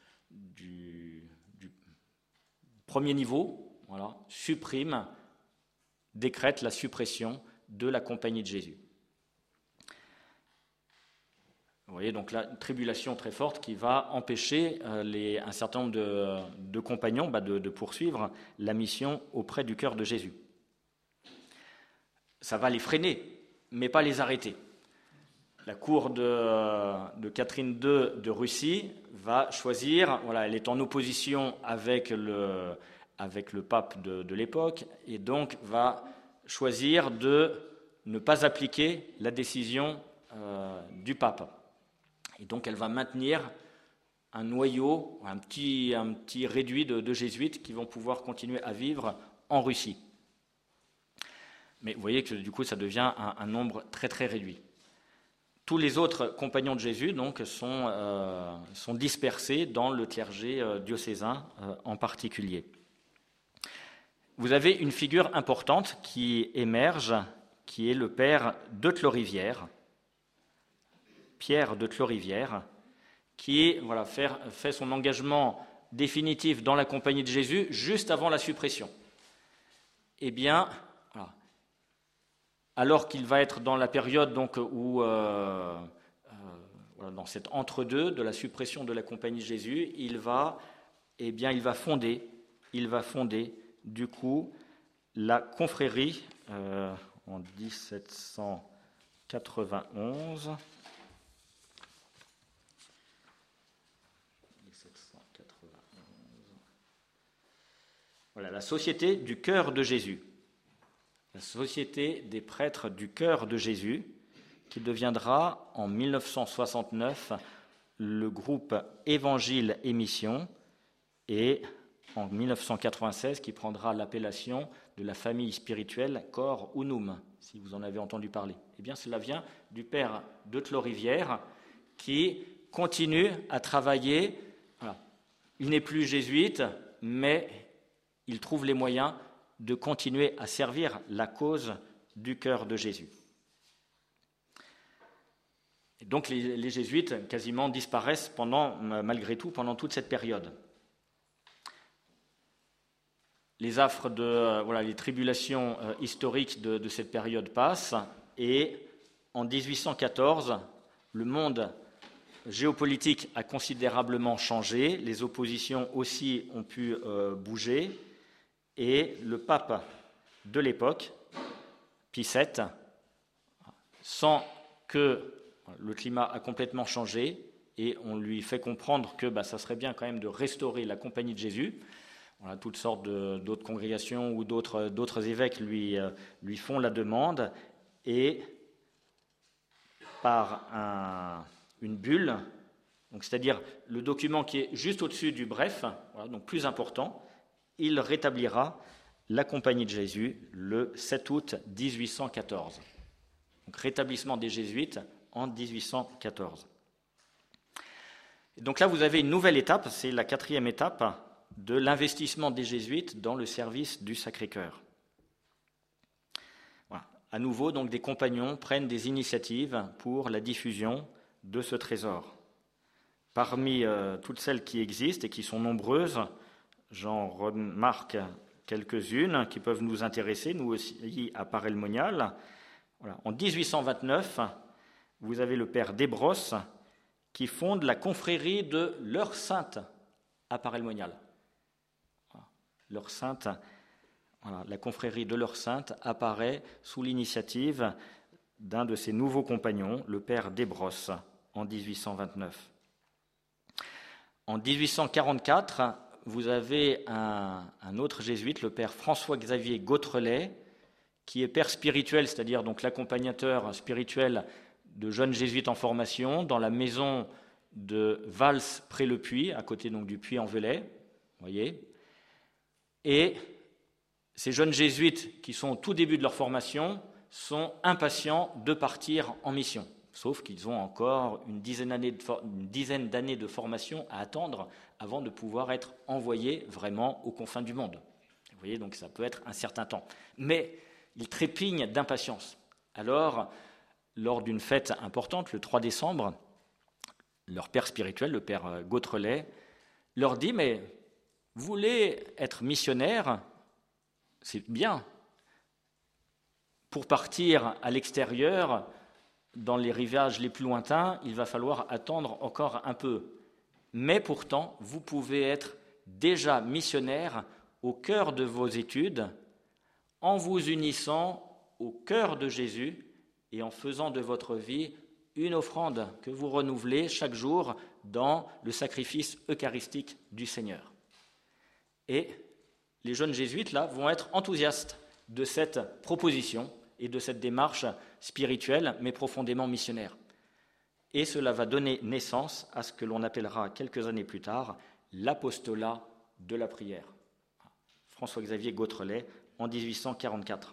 S1: du, du premier niveau, voilà, supprime, décrète la suppression de la Compagnie de Jésus. Vous voyez, donc là, une tribulation très forte qui va empêcher euh, les, un certain nombre de, de compagnons bah, de, de poursuivre la mission auprès du cœur de Jésus. Ça va les freiner, mais pas les arrêter. La cour de, de Catherine deux de Russie va choisir, voilà, elle est en opposition avec le, avec le pape de, de l'époque, et donc va choisir de ne pas appliquer la décision euh, du pape. Et donc elle va maintenir un noyau, un petit, un petit réduit de, de jésuites qui vont pouvoir continuer à vivre en Russie. Mais vous voyez que du coup ça devient un, un nombre très très réduit. Tous les autres compagnons de Jésus donc, sont, euh, sont dispersés dans le clergé euh, diocésain euh, en particulier. Vous avez une figure importante qui émerge, qui est le père de Clorivière, Pierre de Clorivière, qui voilà, fait, fait son engagement définitif dans la Compagnie de Jésus juste avant la suppression. Eh bien, voilà, alors qu'il va être dans la période donc, où, euh, euh, voilà, dans cet entre-deux de la suppression de la Compagnie de Jésus, il va, eh bien, il va fonder, il va fonder du coup la confrérie euh, en dix-sept cent quatre-vingt-onze. Voilà, la Société du Cœur de Jésus, la Société des prêtres du Cœur de Jésus, qui deviendra en mille neuf cent soixante-neuf le groupe Évangile et Mission, et en mille neuf cent quatre-vingt-seize qui prendra l'appellation de la famille spirituelle Cor Unum, si vous en avez entendu parler. Eh bien, cela vient du père de Clorivière qui continue à travailler. Voilà. Il n'est plus jésuite, mais il trouve les moyens de continuer à servir la cause du cœur de Jésus. Et donc les, les jésuites quasiment disparaissent pendant, malgré tout pendant toute cette période. Les affres de euh, voilà, les tribulations euh, historiques de, de cette période passent et en dix-huit cent quatorze, le monde géopolitique a considérablement changé, les oppositions aussi ont pu euh, bouger et le pape de l'époque, Pie sept, sent que le climat a complètement changé et on lui fait comprendre que bah, ça serait bien quand même de restaurer la Compagnie de Jésus. Voilà, toutes sortes de, d'autres congrégations ou d'autres, d'autres évêques lui, euh, lui font la demande et par un, une bulle, donc c'est-à-dire le document qui est juste au-dessus du bref, voilà, donc plus important, il rétablira la Compagnie de Jésus le sept août dix-huit cent quatorze. Donc rétablissement des jésuites en dix-huit cent quatorze. Et donc là, vous avez une nouvelle étape, c'est la quatrième étape de l'investissement des jésuites dans le service du Sacré-Cœur. Voilà. À nouveau, donc, des compagnons prennent des initiatives pour la diffusion de ce trésor. Parmi euh, toutes celles qui existent et qui sont nombreuses, j'en remarque quelques-unes qui peuvent nous intéresser, nous aussi à Paray-le-Monial. Voilà. En dix-huit cent vingt-neuf, vous avez le père Desbrosses qui fonde la confrérie de l'Heure Sainte à Paray-le-Monial. L'Heure Sainte, voilà, la confrérie de l'Heure Sainte apparaît sous l'initiative d'un de ses nouveaux compagnons, le père Desbrosses, en dix-huit cent vingt-neuf. En dix-huit cent quarante-quatre, vous avez un, un autre jésuite, le père François-Xavier Gautrelet, qui est père spirituel, c'est-à-dire donc l'accompagnateur spirituel de jeunes jésuites en formation dans la maison de Vals près le Puy, à côté donc du Puy-en-Velay, vous voyez. Et ces jeunes jésuites qui sont au tout début de leur formation sont impatients de partir en mission, sauf qu'ils ont encore une dizaine d'années de, for- une dizaine d'années de formation à attendre avant de pouvoir être envoyés vraiment aux confins du monde. Vous voyez, donc ça peut être un certain temps. Mais ils trépignent d'impatience. Alors, lors d'une fête importante, le trois décembre, leur père spirituel, le père Gautrelet, leur dit « Mais vous voulez être missionnaire, c'est bien. Pour partir à l'extérieur, dans les rivages les plus lointains, il va falloir attendre encore un peu. Mais pourtant, vous pouvez être déjà missionnaire au cœur de vos études, en vous unissant au cœur de Jésus et en faisant de votre vie une offrande que vous renouvelez chaque jour dans le sacrifice eucharistique du Seigneur. » Et les jeunes jésuites, là, vont être enthousiastes de cette proposition et de cette démarche spirituelle, mais profondément missionnaire. Et cela va donner naissance à ce que l'on appellera quelques années plus tard l'apostolat de la prière. François-Xavier Gautrelet, en dix-huit cent quarante-quatre.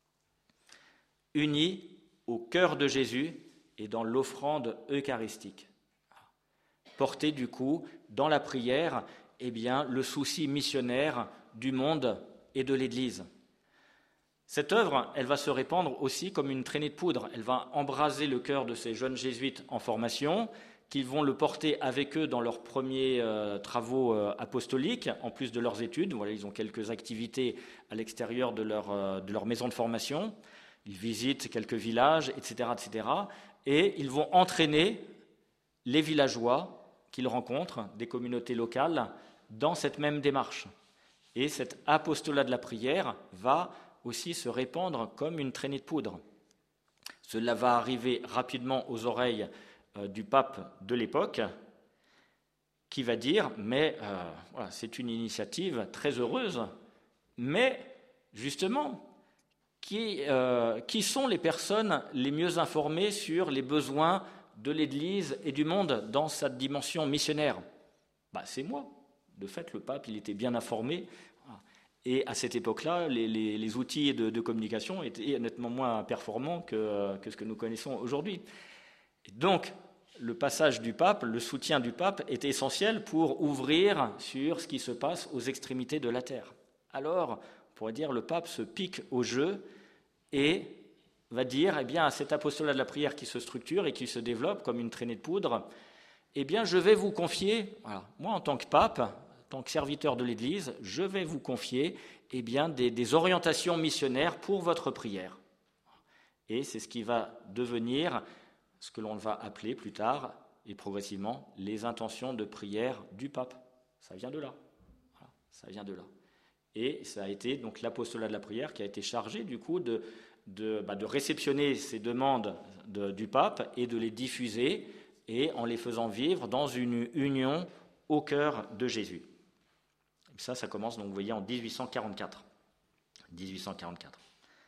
S1: Unis au cœur de Jésus et dans l'offrande eucharistique. Porter du coup dans la prière eh bien, le souci missionnaire du monde et de l'Église. Cette œuvre, elle va se répandre aussi comme une traînée de poudre. Elle va embraser le cœur de ces jeunes jésuites en formation, qui vont le porter avec eux dans leurs premiers euh, travaux euh, apostoliques, en plus de leurs études. Voilà, ils ont quelques activités à l'extérieur de leur, euh, de leur maison de formation. Ils visitent quelques villages, et cetera, et cetera. Et ils vont entraîner les villageois qu'ils rencontrent, des communautés locales, dans cette même démarche. Et cet apostolat de la prière va aussi se répandre comme une traînée de poudre. Cela va arriver rapidement aux oreilles euh, du pape de l'époque, qui va dire, mais euh, voilà, c'est une initiative très heureuse, mais justement, qui, euh, qui sont les personnes les mieux informées sur les besoins de l'Église et du monde dans sa dimension missionnaire? Bah, c'est moi. De fait, le pape, il était bien informé. Et à cette époque-là, les, les, les outils de, de communication étaient nettement moins performants que, que ce que nous connaissons aujourd'hui. Et donc, le passage du pape, le soutien du pape est essentiel pour ouvrir sur ce qui se passe aux extrémités de la terre. Alors, on pourrait dire, le pape se pique au jeu et va dire, eh bien, à cet apostolat de la prière qui se structure et qui se développe comme une traînée de poudre, eh bien, je vais vous confier, voilà, moi en tant que pape, en tant que serviteur de l'Église, je vais vous confier eh bien, des, des orientations missionnaires pour votre prière. Et c'est ce qui va devenir ce que l'on va appeler plus tard et progressivement les intentions de prière du pape. Ça vient de là. Voilà, ça vient de là. Et ça a été donc l'apostolat de la prière qui a été chargé du coup de, de, bah, de réceptionner ces demandes de, du pape et de les diffuser et en les faisant vivre dans une union au cœur de Jésus. Et ça, ça commence donc, vous voyez, en dix-huit cent quarante-quatre. dix-huit cent quarante-quatre.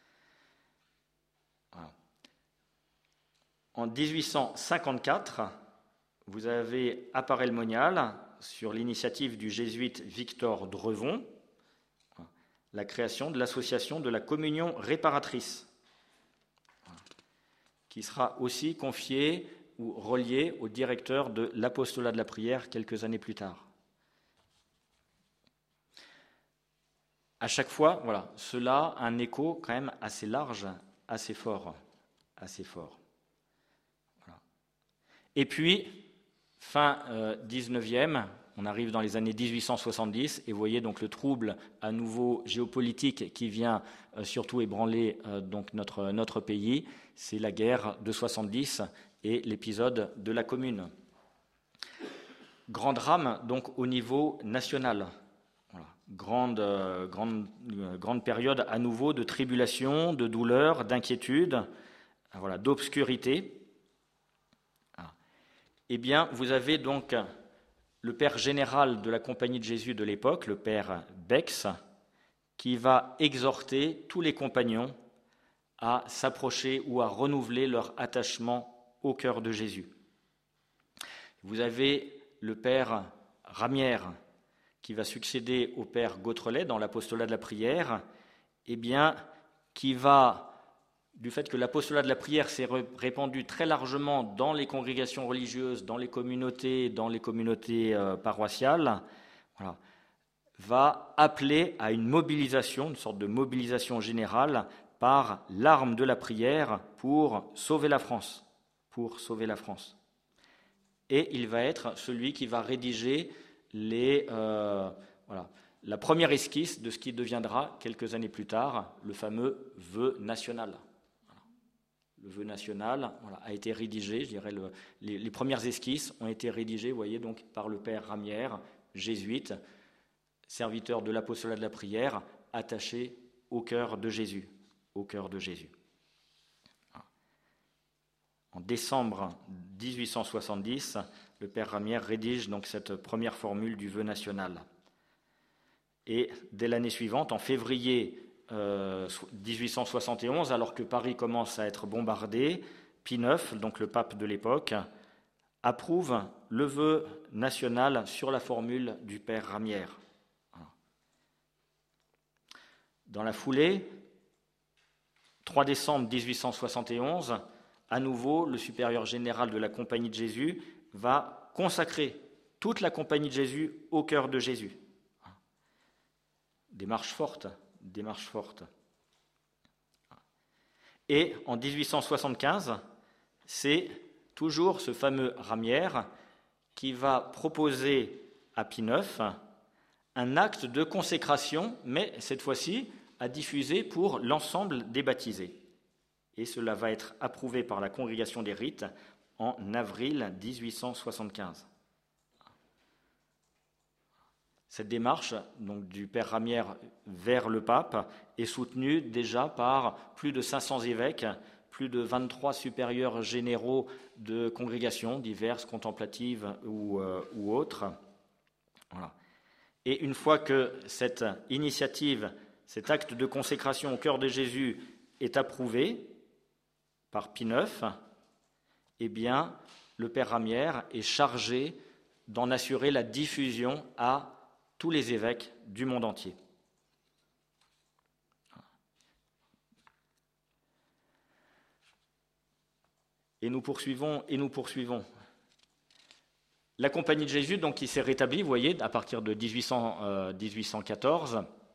S1: Voilà. En dix-huit cent cinquante-quatre, vous avez à Paray-le-Monial, sur l'initiative du jésuite Victor Drevon, la création de l'association de la communion réparatrice, qui sera aussi confiée ou reliée au directeur de l'apostolat de la prière quelques années plus tard. À chaque fois, voilà, cela a un écho quand même assez large, assez fort, assez fort. Voilà. Et puis, fin euh, dix-neuvième, on arrive dans les années dix-huit cent soixante-dix, et vous voyez donc le trouble à nouveau géopolitique qui vient euh, surtout ébranler euh, donc notre, notre pays, c'est la guerre de soixante-dix et l'épisode de la Commune. Grand drame donc au niveau national. Voilà. Grande, euh, grande, euh, grande période à nouveau de tribulation, de douleur, d'inquiétude, voilà, d'obscurité. Ah. Eh bien, vous avez donc le père général de la Compagnie de Jésus de l'époque, le père Bex, qui va exhorter tous les compagnons à s'approcher ou à renouveler leur attachement au cœur de Jésus. Vous avez le père Ramière, qui va succéder au père Gautrelet dans l'apostolat de la prière, eh bien, qui va, du fait que l'apostolat de la prière s'est répandu très largement dans les congrégations religieuses, dans les communautés, dans les communautés euh, paroissiales, voilà, va appeler à une mobilisation, une sorte de mobilisation générale par l'arme de la prière pour sauver la France, pour sauver la France. Et il va être celui qui va rédiger les, euh, voilà, la première esquisse de ce qui deviendra, quelques années plus tard, le fameux vœu national. Voilà. Le vœu national voilà, a été rédigé, je dirais, le, les, les premières esquisses ont été rédigées, vous voyez, donc, par le père Ramière, jésuite, serviteur de l'apostolat de la prière, attaché au cœur de Jésus, au cœur de Jésus. En décembre dix-huit cent soixante-dix, le père Ramière rédige donc cette première formule du vœu national. Et dès l'année suivante, en février euh, dix-huit cent soixante et onze, alors que Paris commence à être bombardé, Pie neuf, donc le pape de l'époque, approuve le vœu national sur la formule du père Ramière. Dans la foulée, trois décembre dix-huit cent soixante et onze, à nouveau, le supérieur général de la Compagnie de Jésus va consacrer toute la Compagnie de Jésus au cœur de Jésus. Démarche forte, démarche forte. Et en dix-huit cent soixante-quinze, c'est toujours ce fameux Ramière qui va proposer à Pie neuf un acte de consécration, mais cette fois-ci à diffuser pour l'ensemble des baptisés. Et cela va être approuvé par la Congrégation des rites en avril dix-huit cent soixante-quinze. Cette démarche donc, du père Ramière vers le pape est soutenue déjà par plus de cinq cents évêques, plus de vingt-trois supérieurs généraux de congrégations diverses, contemplatives ou, euh, ou autres. Voilà. Et une fois que cette initiative, cet acte de consécration au cœur de Jésus est approuvé par Pie neuf, eh bien, le père Ramière est chargé d'en assurer la diffusion à tous les évêques du monde entier. Et nous poursuivons, et nous poursuivons. La Compagnie de Jésus, donc, qui s'est rétablie, vous voyez, à partir de dix-huit cent, euh, dix-huit cent quatorze,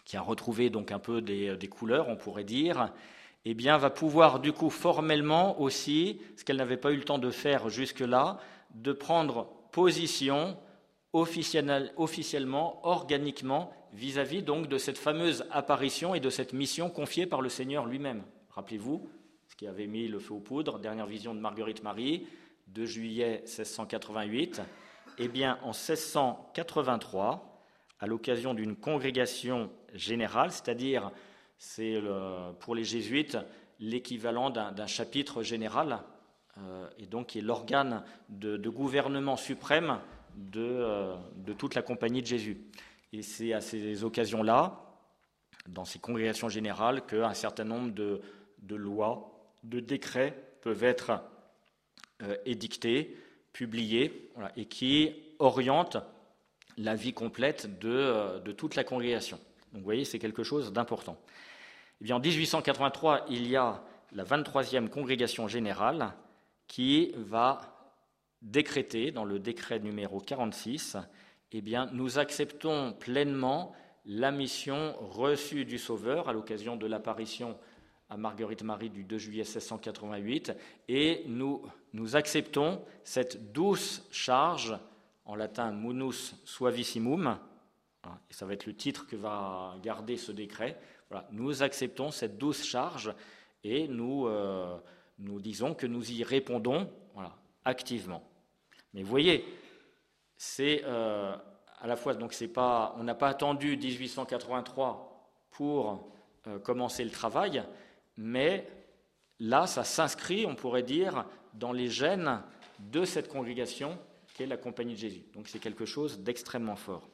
S1: qui a retrouvé donc un peu des, des couleurs, on pourrait dire, eh bien, va pouvoir du coup formellement aussi, ce qu'elle n'avait pas eu le temps de faire jusque-là, de prendre position officielle, officiellement, organiquement, vis-à-vis donc de cette fameuse apparition et de cette mission confiée par le Seigneur lui-même. Rappelez-vous, ce qui avait mis le feu aux poudres, dernière vision de Marguerite Marie, deux juillet seize cent quatre-vingt-huit. Eh bien, en seize cent quatre-vingt-trois, à l'occasion d'une congrégation générale, c'est-à-dire c'est le, pour les jésuites l'équivalent d'un, d'un chapitre général, euh, et donc qui est l'organe de, de gouvernement suprême de, euh, de toute la compagnie de Jésus. Et c'est à ces occasions-là, dans ces congrégations générales, qu'un certain nombre de, de lois, de décrets peuvent être euh, édictés, publiés, voilà, et qui orientent la vie complète de, euh, de toute la congrégation. Donc vous voyez, c'est quelque chose d'important. Eh bien, en dix-huit cent quatre-vingt-trois, il y a la vingt-troisième congrégation générale qui va décréter, dans le décret numéro quarante-six, eh bien, nous acceptons pleinement la mission reçue du Sauveur à l'occasion de l'apparition à Marguerite Marie du deux juillet seize cent quatre-vingt-huit, et nous, nous acceptons cette douce charge, en latin munus suavissimum, et ça va être le titre que va garder ce décret. Voilà, nous acceptons cette douce charge et nous, euh, nous disons que nous y répondons, voilà, activement. Mais vous voyez, c'est euh, à la fois, donc c'est pas, on n'a pas attendu dix-huit cent quatre-vingt-trois pour euh, commencer le travail, mais là, ça s'inscrit, on pourrait dire, dans les gènes de cette congrégation qu'est la Compagnie de Jésus. Donc c'est quelque chose d'extrêmement fort.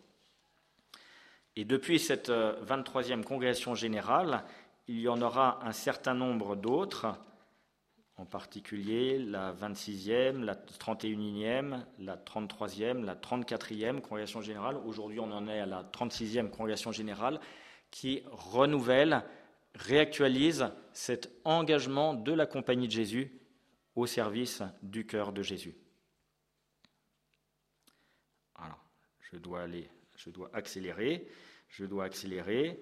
S1: Et depuis cette vingt-troisième congrégation générale, il y en aura un certain nombre d'autres, en particulier la vingt-sixième, la trente et unième, la trente-troisième, la trente-quatrième congrégation générale. Aujourd'hui, on en est à la trente-sixième congrégation générale qui renouvelle, réactualise cet engagement de la Compagnie de Jésus au service du cœur de Jésus. Alors, je dois aller, je dois accélérer, je dois accélérer.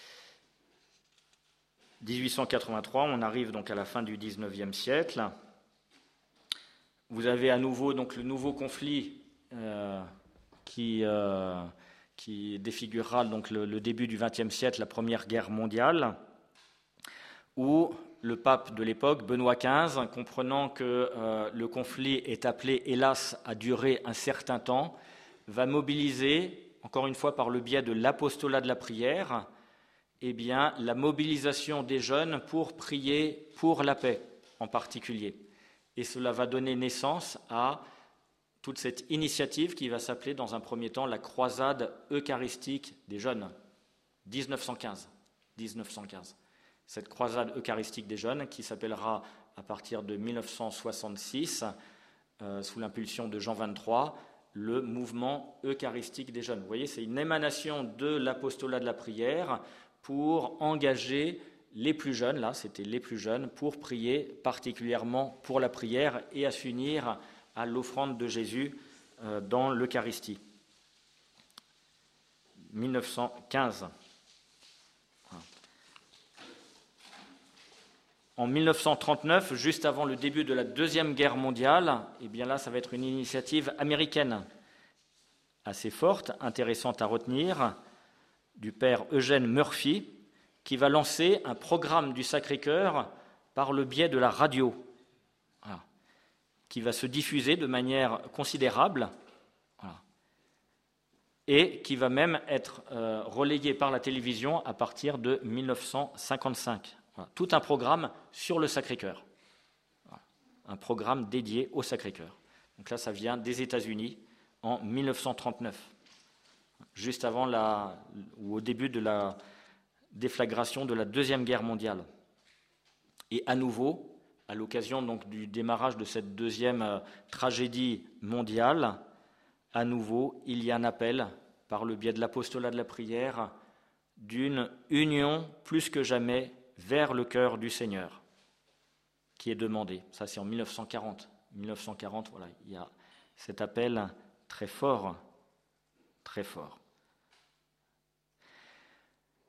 S1: dix-huit cent quatre-vingt-trois, on arrive donc à la fin du dix-neuvième siècle. Vous avez à nouveau donc le nouveau conflit euh, qui, euh, qui défigurera donc le, le début du vingtième siècle, la Première Guerre mondiale, où le pape de l'époque, Benoît quinze, comprenant que euh, le conflit est appelé, hélas, à durer un certain temps, va mobiliser, encore une fois par le biais de l'apostolat de la prière, eh bien, la mobilisation des jeunes pour prier pour la paix en particulier. Et cela va donner naissance à toute cette initiative qui va s'appeler dans un premier temps la croisade eucharistique des jeunes, dix-neuf cent quinze. dix-neuf cent quinze. Cette croisade eucharistique des jeunes qui s'appellera à partir de mille neuf cent soixante-six, euh, sous l'impulsion de Jean vingt-trois, le mouvement eucharistique des jeunes. Vous voyez, c'est une émanation de l'apostolat de la prière pour engager les plus jeunes, là c'était les plus jeunes, pour prier particulièrement pour la prière et à s'unir à l'offrande de Jésus euh, dans l'Eucharistie. mille neuf cent quinze. En mille neuf cent trente-neuf, juste avant le début de la Deuxième Guerre mondiale, eh bien là, ça va être une initiative américaine assez forte, intéressante à retenir, du père Eugène Murphy, qui va lancer un programme du Sacré-Cœur par le biais de la radio, voilà, qui va se diffuser de manière considérable, voilà, et qui va même être euh, relayé par la télévision à partir de mille neuf cent cinquante-cinq. Voilà, tout un programme sur le Sacré-Cœur, voilà, un programme dédié au Sacré-Cœur. Donc là, ça vient des États-Unis en mille neuf cent trente-neuf, juste avant la, ou au début de la déflagration de la Deuxième Guerre mondiale. Et à nouveau, à l'occasion donc du démarrage de cette deuxième euh, tragédie mondiale, à nouveau, il y a un appel, par le biais de l'apostolat de la prière, d'une union plus que jamais vers le cœur du Seigneur, qui est demandé. Ça, c'est en mille neuf cent quarante. mille neuf cent quarante, voilà, il y a cet appel très fort, très fort.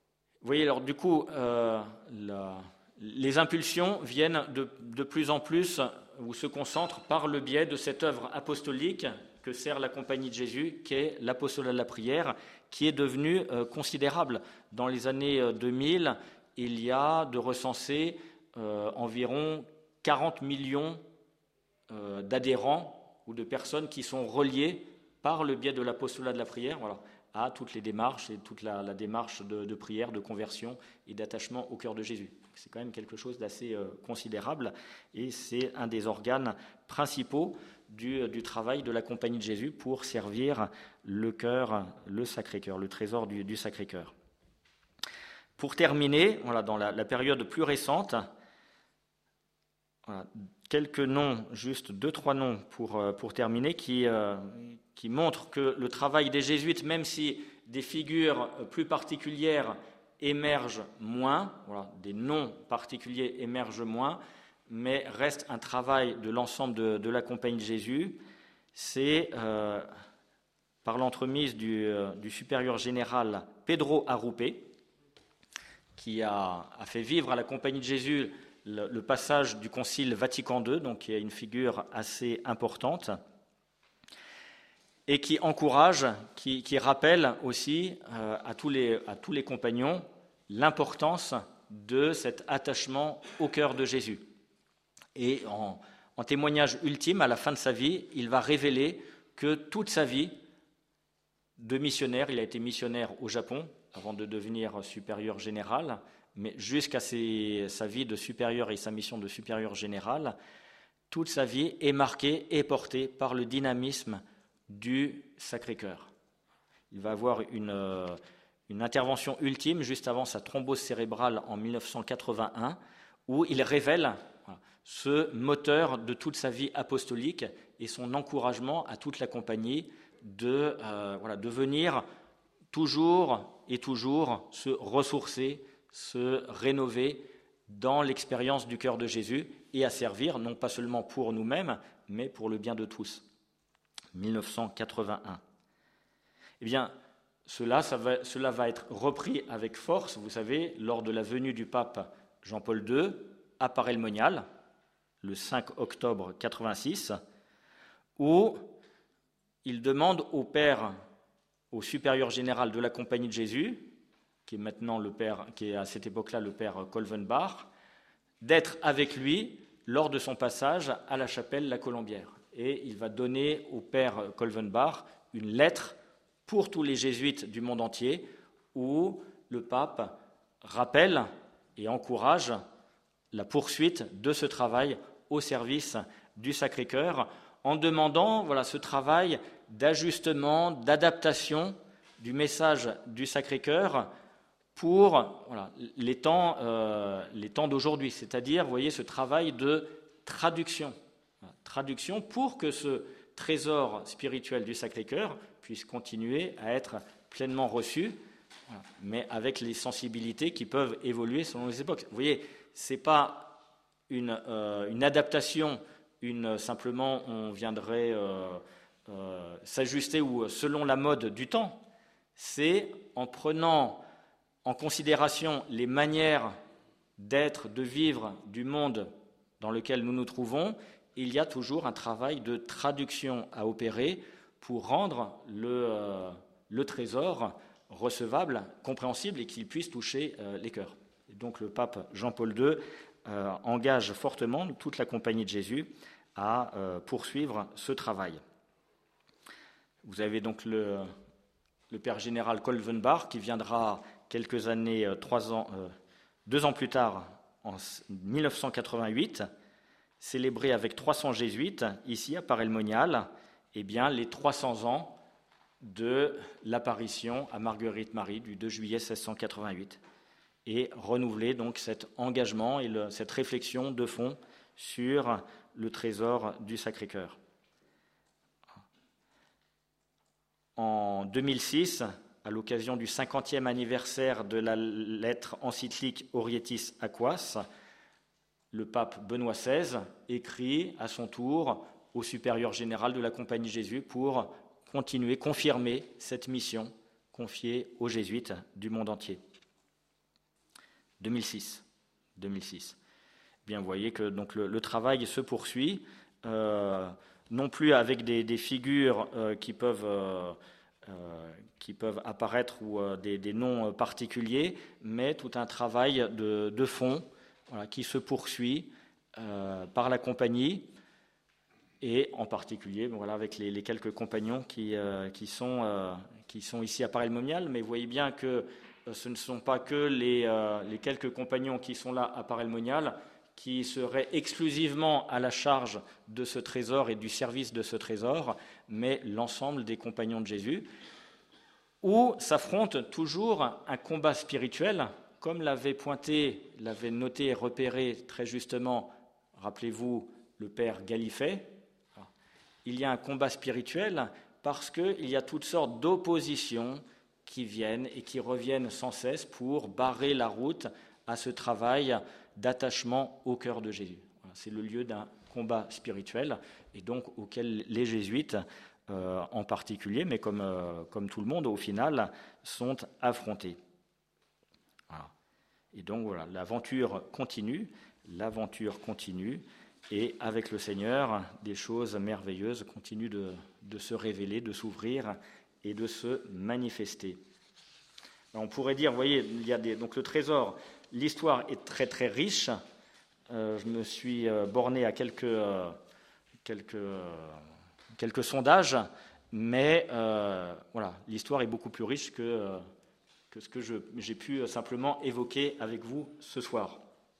S1: Vous voyez, alors du coup, euh, la, les impulsions viennent de, de plus en plus, ou se concentrent par le biais de cette œuvre apostolique que sert la Compagnie de Jésus, qui est l'apostolat de la prière, qui est devenue euh, considérable. Dans les années deux mille, il y a de recenser euh, environ quarante millions euh, d'adhérents ou de personnes qui sont reliées par le biais de l'apostolat de la prière, voilà, à toutes les démarches et toute la, la démarche de, de prière, de conversion et d'attachement au cœur de Jésus. C'est quand même quelque chose d'assez euh, considérable et c'est un des organes principaux du, du travail de la Compagnie de Jésus pour servir le cœur, le Sacré-Cœur, le trésor du, du Sacré-Cœur. Pour terminer, voilà, dans la, la période plus récente, voilà, quelques noms, juste deux, trois noms pour, pour terminer, qui, euh, qui montrent que le travail des jésuites, même si des figures plus particulières émergent moins, voilà, des noms particuliers émergent moins, mais reste un travail de l'ensemble de, de la Compagnie de Jésus, c'est euh, par l'entremise du, euh, du supérieur général Pedro Arrupe, qui a, a fait vivre à la Compagnie de Jésus le, le passage du Concile Vatican deux, donc qui est une figure assez importante, et qui encourage, qui, qui rappelle aussi euh, à, tous les, à tous les compagnons l'importance de cet attachement au cœur de Jésus. Et en, en témoignage ultime, à la fin de sa vie, il va révéler que toute sa vie de missionnaire, il a été missionnaire au Japon avant de devenir supérieur général, mais jusqu'à ses, sa vie de supérieur et sa mission de supérieur général, toute sa vie est marquée et portée par le dynamisme du Sacré-Cœur. Il va avoir une, une intervention ultime juste avant sa thrombose cérébrale en mille neuf cent quatre-vingt-un, où il révèle ce moteur de toute sa vie apostolique et son encouragement à toute la compagnie de, euh, voilà, de venir toujours et toujours se ressourcer, se rénover dans l'expérience du cœur de Jésus et à servir, non pas seulement pour nous-mêmes, mais pour le bien de tous. mille neuf cent quatre-vingt-un. Eh bien, cela, ça va, cela va être repris avec force, vous savez, lors de la venue du pape Jean-Paul deux à Paray-le-Monial, le cinq octobre quatre-vingt-six, où il demande au père, au supérieur général de la Compagnie de Jésus, qui est maintenant le père, qui est à cette époque-là le père Colvenbach, d'être avec lui lors de son passage à la chapelle La Colombière. Et il va donner au père Colvenbach une lettre pour tous les jésuites du monde entier où le pape rappelle et encourage la poursuite de ce travail au service du Sacré-Cœur en demandant voilà, ce travail d'ajustement, d'adaptation du message du Sacré-Cœur pour voilà, les temps, euh, les temps d'aujourd'hui, c'est-à-dire, vous voyez, ce travail de traduction. Traduction pour que ce trésor spirituel du Sacré-Cœur puisse continuer à être pleinement reçu, mais avec les sensibilités qui peuvent évoluer selon les époques. Vous voyez, ce n'est pas une, euh, une adaptation, une, simplement on viendrait euh, euh, s'ajuster ou selon la mode du temps. C'est en prenant en considération les manières d'être, de vivre du monde dans lequel nous nous trouvons, il y a toujours un travail de traduction à opérer pour rendre le, euh, le trésor recevable, compréhensible et qu'il puisse toucher euh, les cœurs. Et donc le pape Jean-Paul deux euh, engage fortement toute la Compagnie de Jésus à euh, poursuivre ce travail. Vous avez donc le, le père général Colvenbach qui viendra quelques années, euh, trois ans, euh, deux ans plus tard, en mille neuf cent quatre-vingt-huit, célébrer avec trois cents jésuites, ici à Paray-le-Monial, eh bien, les trois cents ans de l'apparition à Marguerite-Marie du deux juillet seize cent quatre-vingt-huit, et renouveler donc cet engagement et le, cette réflexion de fond sur le trésor du Sacré-Cœur. En deux mille six, à l'occasion du cinquantième anniversaire de la lettre encyclique Orietis Aquas, le pape Benoît seize écrit à son tour au supérieur général de la Compagnie de Jésus pour continuer, confirmer cette mission confiée aux jésuites du monde entier. deux mille six. deux mille six. Bien, vous voyez que donc, le, le travail se poursuit, euh, non plus avec des, des figures euh, qui, peuvent, euh, euh, qui peuvent apparaître ou euh, des, des noms particuliers, mais tout un travail de, de fond voilà, qui se poursuit euh, par la compagnie, et en particulier voilà, avec les, les quelques compagnons qui, euh, qui, sont, euh, qui sont ici à Paray-le-Monial. Mais vous voyez bien que euh, ce ne sont pas que les, euh, les quelques compagnons qui sont là à Paray-le-Monial qui seraient exclusivement à la charge de ce trésor et du service de ce trésor, mais l'ensemble des compagnons de Jésus, où s'affronte toujours un combat spirituel, comme l'avait pointé, l'avait noté et repéré très justement, rappelez-vous, le père Gallifet. Il y a un combat spirituel parce qu'il y a toutes sortes d'oppositions qui viennent et qui reviennent sans cesse pour barrer la route à ce travail d'attachement au cœur de Jésus. Voilà, c'est le lieu d'un combat spirituel et donc auquel les jésuites euh, en particulier, mais comme, euh, comme tout le monde au final, sont affrontés. Voilà. Et donc voilà, l'aventure continue, l'aventure continue. Et avec le Seigneur, des choses merveilleuses continuent de, de se révéler, de s'ouvrir et de se manifester. Alors on pourrait dire, vous voyez, il y a des, donc le trésor, l'histoire est très très riche. Euh, je me suis euh, borné à quelques, euh, quelques, euh, quelques sondages, mais euh, voilà, l'histoire est beaucoup plus riche que, euh, que ce que je, j'ai pu simplement évoquer avec vous ce soir.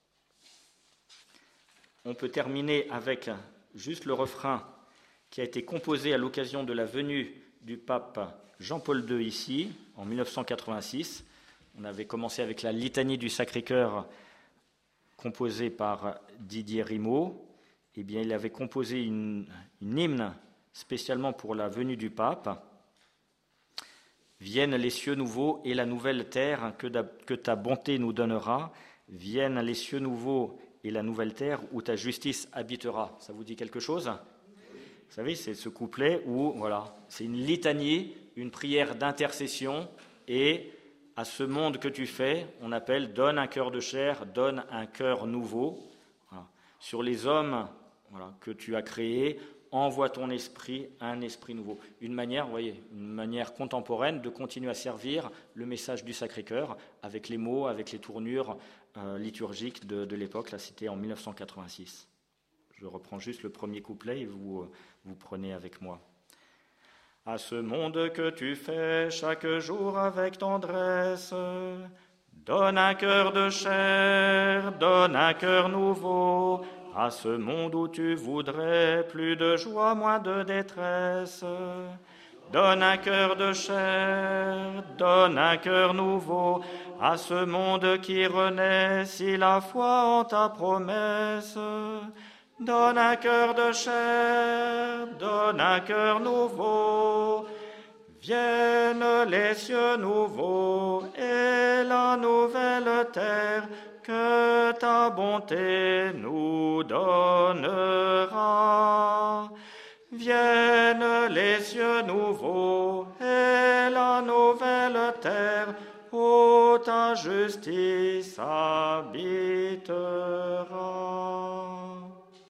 S1: On peut terminer avec juste le refrain qui a été composé à l'occasion de la venue du pape Jean-Paul deux ici, en mille neuf cent quatre-vingt-six. On avait commencé avec la litanie du Sacré-Cœur composée par Didier Rimaud. Eh bien, il avait composé une, une hymne spécialement pour la venue du pape. Viennent les cieux nouveaux et la nouvelle terre que, que ta bonté nous donnera. Viennent les cieux nouveaux et la nouvelle terre où ta justice habitera. Ça vous dit quelque chose ? Vous savez, c'est ce couplet où, voilà, c'est une litanie, une prière d'intercession, et à ce monde que tu fais, on appelle « donne un cœur de chair, donne un cœur nouveau ». Voilà. Sur les hommes voilà, que tu as créés, envoie ton esprit, un esprit nouveau. Une manière, vous voyez, une manière contemporaine de continuer à servir le message du Sacré-Cœur avec les mots, avec les tournures euh, liturgiques de, de l'époque. Là, c'était en mille neuf cent quatre-vingt-six. Je reprends juste le premier couplet et vous, vous prenez avec moi. À ce monde que tu fais chaque jour avec tendresse, donne un cœur de chair, donne un cœur nouveau. À ce monde où tu voudrais plus de joie, moins de détresse, donne un cœur de chair, donne un cœur nouveau. À ce monde qui renaît si la foi en ta promesse, donne un cœur de chair, donne un cœur nouveau. Viennent les cieux nouveaux et la nouvelle terre que ta bonté nous donnera. Viennent les cieux nouveaux et la nouvelle terre où ta justice habitera.